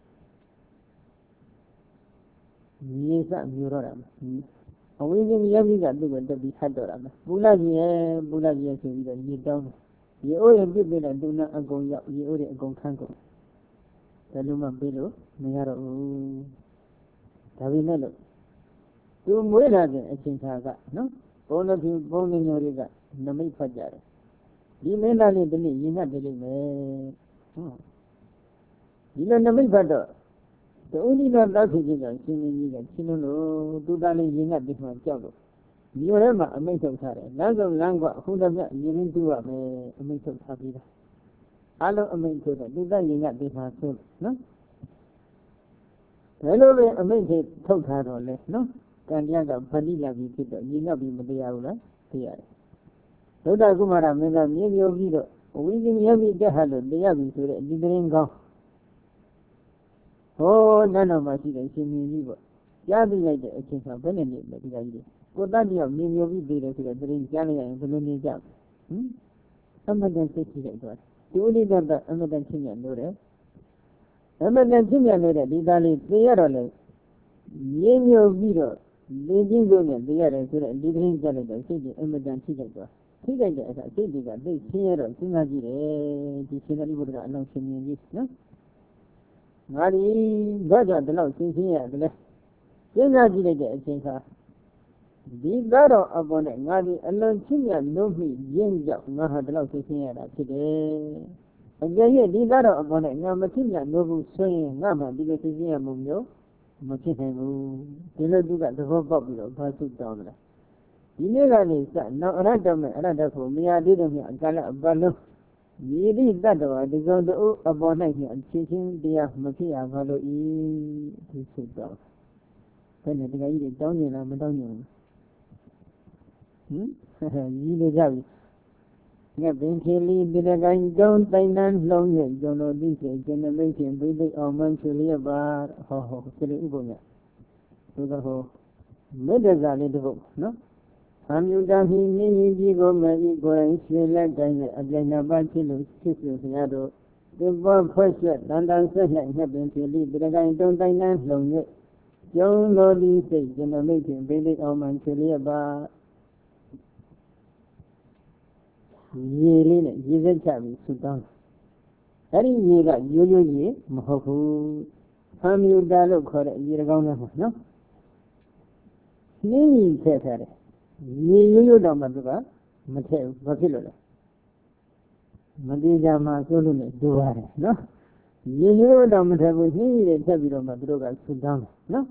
A: မြေစမြူတော့တာအဝိဇ္ဇမြတ်ကြီးကသူ့ကိုတက်ပြီးဟတ်တော့တာပူလာကြီးရဲ့ပူလာကြီးရဲ့ဆိုပြီးတော့ရေတောင်းတယ်ရေအိုးရင်ပြစ်ပြတဲ့သူနာအကုန်ရောက်ရေအိုးတွေအကုန်ခန်းကုန်ဒါလို့မှပြေးလို့မရတော့ဘူးဒါပေမဲ့လို့သူမွေးလာတဲ့အချိန်ခါကနော်ဘုံတော်ဘုံတော်မျိုးတွေကနမိတ်ဖတ်ကြတယ်ဒီမင်းသားလေးဒီနေ့ရင်ငတ်တယ်လိမ့်မယ်ဟုတ်ဒီလိုနမိတ်ဖတ်တော့တူဦးကြီးကတောက်ဖြစ်ခြင်းကြောင့်ရှင်မင်းကြီးကချင်းလို့သူသားလေးရင်ငတ်ပြီးမှကြောက်လို့မြို့ထဲမှာအမိန့်ထုတ်ထားတယ်လမ်းဆုံးလမ်းကအခုတည်းကရင်းရင်းတူရမယ်အမိန့်ထုတ်ထားပြီးသားအလုံးအမိန့်ထုတ်တော့သူသားရင်ငတ်ပြီးမှဆိုလို့နော်ဘယ်လိုလဲအမိန့်ထုတ်ထားတော့လဲနော်ကံတရားကဗန္တိလာပြီးဖြစ်တော့ရင်ငတ်ပြီးမတရားဘူးလားသိရတယ်ဒုဒ္ဒကုမာရမင်းသားမြေမျိုးပြီးတော့ဝိဇ္ဇမြတ်ပြီးတက်ဟာလို့တရားပြီဆိုတဲ့ဒီတရင်ကောင်းဟောနန်းတော်မှာရှိတဲ့ရှင်မင်းကြီးပေါ့ကြားသိလိုက်တဲ့အချိန်မှာဘယ်နဲ့နေလဲဒီကကြီးကိုတတ်တယောက်မြေမျိုးပြီးသေးတယ်ဆိုတဲ့တရင်ကြားလိုက်ရင်ဘယ်လိုနေကြဟင်အမှန်တန်သိရှိလိုက်တော့ဒီဥလိဒ္ဒအမှန်တန်ချင်းရလို့တယ်အမှန်တန်ချင်းမြတ်လို့တဲ့ဒီသားလေးသိရတော့လေရင်းညွတ်ပြီးတော့လေချင်းကိုနဲ့သိရတယ်ဆိုတဲ့ဒီသတင်းကြလိုက်တော့စိတ်ကြီးအမှန်တန်ထိလိုက်သွားထိလိုက်တဲ့အခါစိတ်ကြီးကသိချင်းရတော့စဉ်းစားကြည့်တယ်ဒီရှင်သာရိပုတ္တရာအလောင်းရှင်မြင်ကြီးနော်ငါဒီဘာကြောင့်ဒီလောက်စဉ်းချင်းရတယ်လဲစဉ်းစားကြည့်လိုက်တဲ့အချိန်ခါဒီသားတော်အပေါ်နဲ့ငါဒီအလွန်ချစ်မြတ်လို့မိရင်းကြောင့်ငါဟာဒီလောက်စဉ်းချင်းရတာဖြစ်တယ်အကြရဲ့ဒီသားတော်အပေါ်နဲ့ငါမချစ်မြတ်လို့ဘူးဆိုရင်ငါမှဒီလိုစဉ်းချင်းရမှုမျိုးမဖြစ်နိုင်ဘူးဒီလိုသူကသဘောပေါက်ပြီးတော့ဘာစုတောင်းတယ်ဒီနေ့ကနေစနောက်အရတ္တမဲ့အရတ္တကိုမရသေးတဲ့မြတ်အကလအပလုံးမြေတိတတ္တဝါဒီကောင်တို့အပေါ်၌ဖြင့်အချင်းချင်းတရားမဖြစ်ရပါလို့ဤဒီစုတောင်းဘယ်နဲ့ဒီကကြီးတွေတောင်းနေလားမတောင်းနေဘူးဟင်ကြီးနေကြပြီငါပင်ချီလီဒီကကိုင်းတောင်းတိုင်တန်းလုံးရဲ့ကျွန်တော်သိစေကျွန်တော်သိချင်းသိသိအောင်မှန်ချလျက်ပါဟောဟောဒီလိုဥပုံမြတ်သို့သောမေတ္တာလေးတစ်ပုဒ်နော်သံယုတ္တမိမြင့်ကြီးကြီးကိုမြည်ကိုယ်ရင်ရွှေလက်တိုင်းနဲ့အပြိုင်နှစ်ပါးဖြစ်လို့ဖြစ်ဆိုဆရာတို့ဒီဘောဖွဲ့ဆက်တန်တန်ဆက်၌ငှက်ပင်ချီလီဒီကကိုင်းတောင်းတိုင်တန်းလုံးရဲ့ကျုံတော်ဒီစိတ်ကျွန်တော်သိချင်းသိသိအောင်မှန်ချလျက်ပါရေလေးနဲ့ရေစက်ချပြီးဆူတောင်းအဲ့ဒီရေကရိုးရိုးရေမဟုတ်ဘူးဖမ်းမြူတာလို့ခေါ်တဲ့ရေကောင်းလေးပေါ့နော်နှင်းကြီးထည့်ထားတယ်ရေရိုးရိုးတော့မှသူကမထည့်ဘူးဘာဖြစ်လို့လဲမတိကြမှာဆိုလို့နဲ့ဒူရတယ်နော်ရေရိုးရိုးတော့မထည့်ဘူးနှင်းကြီးတွေထည့်ပြီးတော့မှသူတို့ကဆူတောင်းတယ်နော်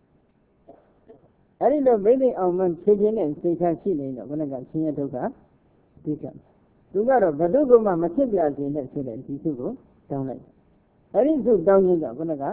A: အဲ့ဒီလိုမိသိအောင်မှဖြည့်ခြင်းနဲ့စိတ်ချရှိနေတော့ဘယ်နဲ့ကဆင်းရဲဒုက္ခသိကြသူကတော့ဘယ်သူကမှမဖြစ်ပြစေနဲ့ဆိုတဲ့ဒီစုကိုတောင်းလိုက်အဲ့ဒီစုတောင်းခြင်းကဘယ်နဲ့က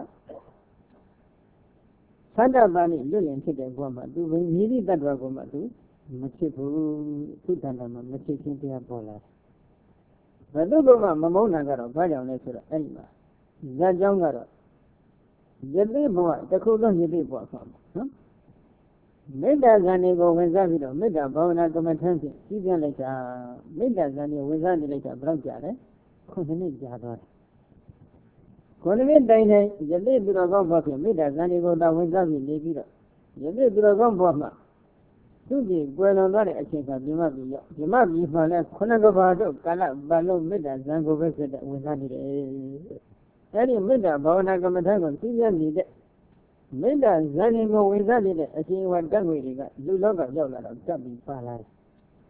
A: သတ္တပါဠိလွတ်လင်ဖြစ်တဲ့ဘဝမှာသူဘယ်မြည်သည့်တ attva ကိုမှသူမဖြစ်ဘူးသူတဏ္ဍာမှာမဖြစ်ခြင်းတရားပေါ်လာဘယ်သူကမှမမုန်းတာကတော့ဘာကြောင့်လဲဆိုတော့အဲ့ဒီမှာဇာတ်ကြောင်းကတော့ယသိဘဝတစ်ခုလုံးယသိဘဝဆိုနော်မေတ္တာဇာနေကိုဝင်စားပြီးတော့မေတ္တာဘာဝနာကမ္မထမ်းဖြင့်ကြီးပြလိုက်တာမေတ္တာဇာနေဝင်စားနေလိုက်တာဘယ်တော့ကြာလဲခုနှစ်နှစ်ကြာသွားတယ်ခုနှစ်နှစ်တိုင်တိုင်ယသိသူတော်ကောင်းဘဝဖြင့်မေတ္တာဇာနေကိုသာဝင်စားပြီးနေပြီးတော့ယသိသူတော်ကောင်းဘဝမှာသူ့ကြီးကွယ်လွန်သွားတဲ့အချိန်ကမြမပြီးရောက်မြမပြီးမှလည်းခုနှစ်ကဘာတို့ကာလပတ်လုံးမေတ္တာဇံကိုပဲဖြစ်တဲ့ဝင်စားနေတယ်အဲဒီမေတ္တာဘာဝနာကမ္မထမ်းကိုကြီးပြနေတဲ့မေတ္တာဇာတိကိုဝင်စားနေတဲ့အချိန်ဝတ္တငွေတွေကလူလောကရောက်လာတော့တက်ပြီးပါလာတယ်။တ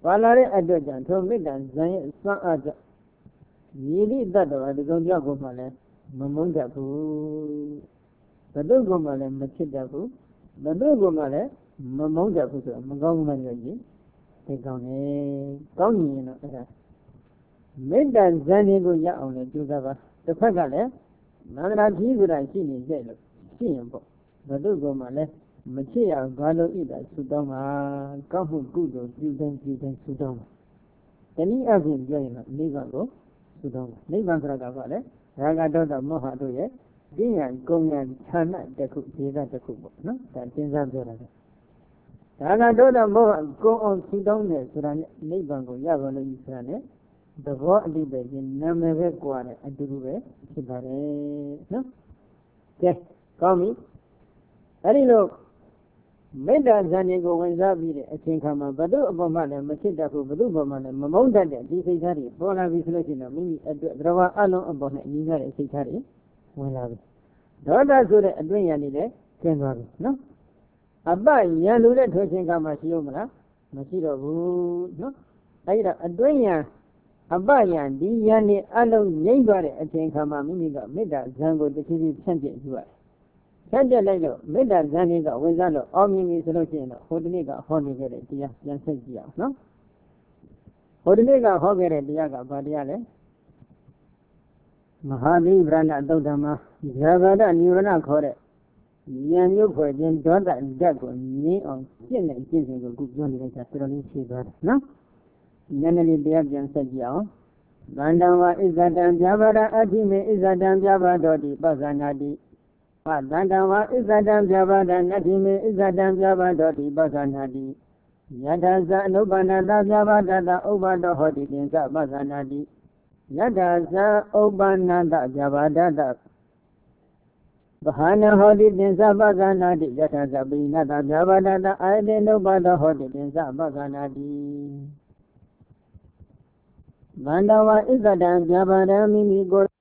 A: ပါလာတဲ့အတွက်ကြောင့်ထိုမေတ္တာဇံရဲ့စွမ်းအားကြောင့်ညီလိတတ်တော်ဒီကောင်ကြောက်ကိုမှလည်းမမုန်းတတ်ဘူးဘယ်သူကမှလည်းမချစ်တတ်ဘူးဘယ်သူကမှလည်းမမုန်းတတ်ဘူးဆိုတော့မကောင်းမှလည်းကြီးဒီကောင်းနေကောင်းရင်တော့အဲ့ဒါမေတ္တာဇံတွေကိုရအောင်လည်းကြိုးစားပါတစ်ဖက်ကလည်းမန္တရာကြီးဆိုတာရှိနေကြလို့ရှိရင်ပေါ့ဘယ်သူကမှလည်းမချစ်ရဘာလို့ဣတာဆုတောင်းမှာကောင်းမှုကုသိုလ်ပြုတဲ့ပြုတဲ့ဆုတောင်းမှာတနည်းအားဖြင့်ပြောရင်တော့နိဗ္ဗာန်ကိုဆုတောင်းမှာနိဗ္ဗာန်ဆိုတာကဘာလဲရာဂဒေါသမောဟတို့ရဲ့ဉာဏ်ကုံဉာဏ်ဌာနတစ်ခုဒေသတစ်ခုပေါ့နော်ဒါစဉ်းစားပြောတာလေရာဂဒေါသမောဟကုံအောင်ဆုတောင်းတယ်ဆိုတာနဲ့နိဗ္ဗာန်ကိုရပါလို့ဆိုတာနဲ့သဘောအတိတ်ပဲချင်းနာမည်ပဲကြွားတယ်အတူတူပဲဖြစ်ပါတယ်နော်ကဲကောင်းပြီအဲ့ဒီလိုမေတ္တာဇာတိကိုဝင်စားပြီးတဲ့အချိန်ခါမှာဘု து အပေါ်မှာလည်းမချစ်တတ်ဘူးဘု து ပေါ်မှာလည်းမမုန်းတတ်တဲ့ဒီစိတ်ဓာတ်တွေပေါ်လာပြီဆိုလို့ရှိရင်တော့မိမိအတွက်သရဝအလုံးအပေါ်နဲ့အညီရတဲ့စိတ်ဓာတ်တွေဝင်လာပြီဒေါသဆိုတဲ့အတွင်းဉာဏ်တွေလည်းကျင်းသွားပြီနော်အပဉာဏ်လိုတဲ့ထိုချိန်ခါမှာရှိဦးမလားမရှိတော့ဘူးနော်အဲဒီတော့အတွင်းဉာဏ်အပဉာဏ်ဒီဉာဏ်တွေအလုံးငြိမ့်သွားတဲ့အချိန်ခါမှာမိမိကမေတ္တာဇံကိုတစ်ချိန်ချင်းဖြန့်ပြည့်ယူရတယ်ဖြတ်တက်လိုက်လို့မေတ္တာဇန်လေးကဝင်စားလို့အောင်မြင်ပြီဆိုလို့ရှိရင်တော့ဟိုတနေ့ကဟောနေခဲ့တဲ့တရားပြန်ဆက်ကြည့်အောင်နော်ဟိုတနေ့ကဟောခဲ့တဲ့တရားကဘာတရားလဲမဟာသီဗရဏသုတ်တမှာဇာဂရနိဝရဏခေါ်တဲ့ဉာဏ်မျိုးဖွဲ့ခြင်းဒေါသဓာတ်ကိုငြင်းအောင်ရှင်းတဲ့ရှင်းစဉ်ကိုခုပြောနေလိုက်တာတော်တော်လေးရှင်းသွားတယ်နော်ဉာဏ်လေးတရားပြန်ဆက်ကြည့်အောင်ဗန္တံဝဣဇတံပြဘာရအဋ္ဌိမေဣဇတံပြဘာတော်တိပဇာနာတိဝသန္တံဝဣဇတံပြဘာဒနတ္ထိမေဣဇတံပြဘာတော်တိပဇာနာတိယထာဇအနုပ္ပန္နတပြဘာဒတဥပ္ပတောဟောတိသင်္စပဇာနာတိယထာဇဥပ္ပန္နတပြဘာဒတဗဟာနဟောတိသင်္စပဇာနာတိယထာဇပိနတပြဘာဒတအာယတေနုပ္ပတောဟောတိသင်္စပဇာနာတိဗန္တဝဣဇတံပြဘာဒမိမိကို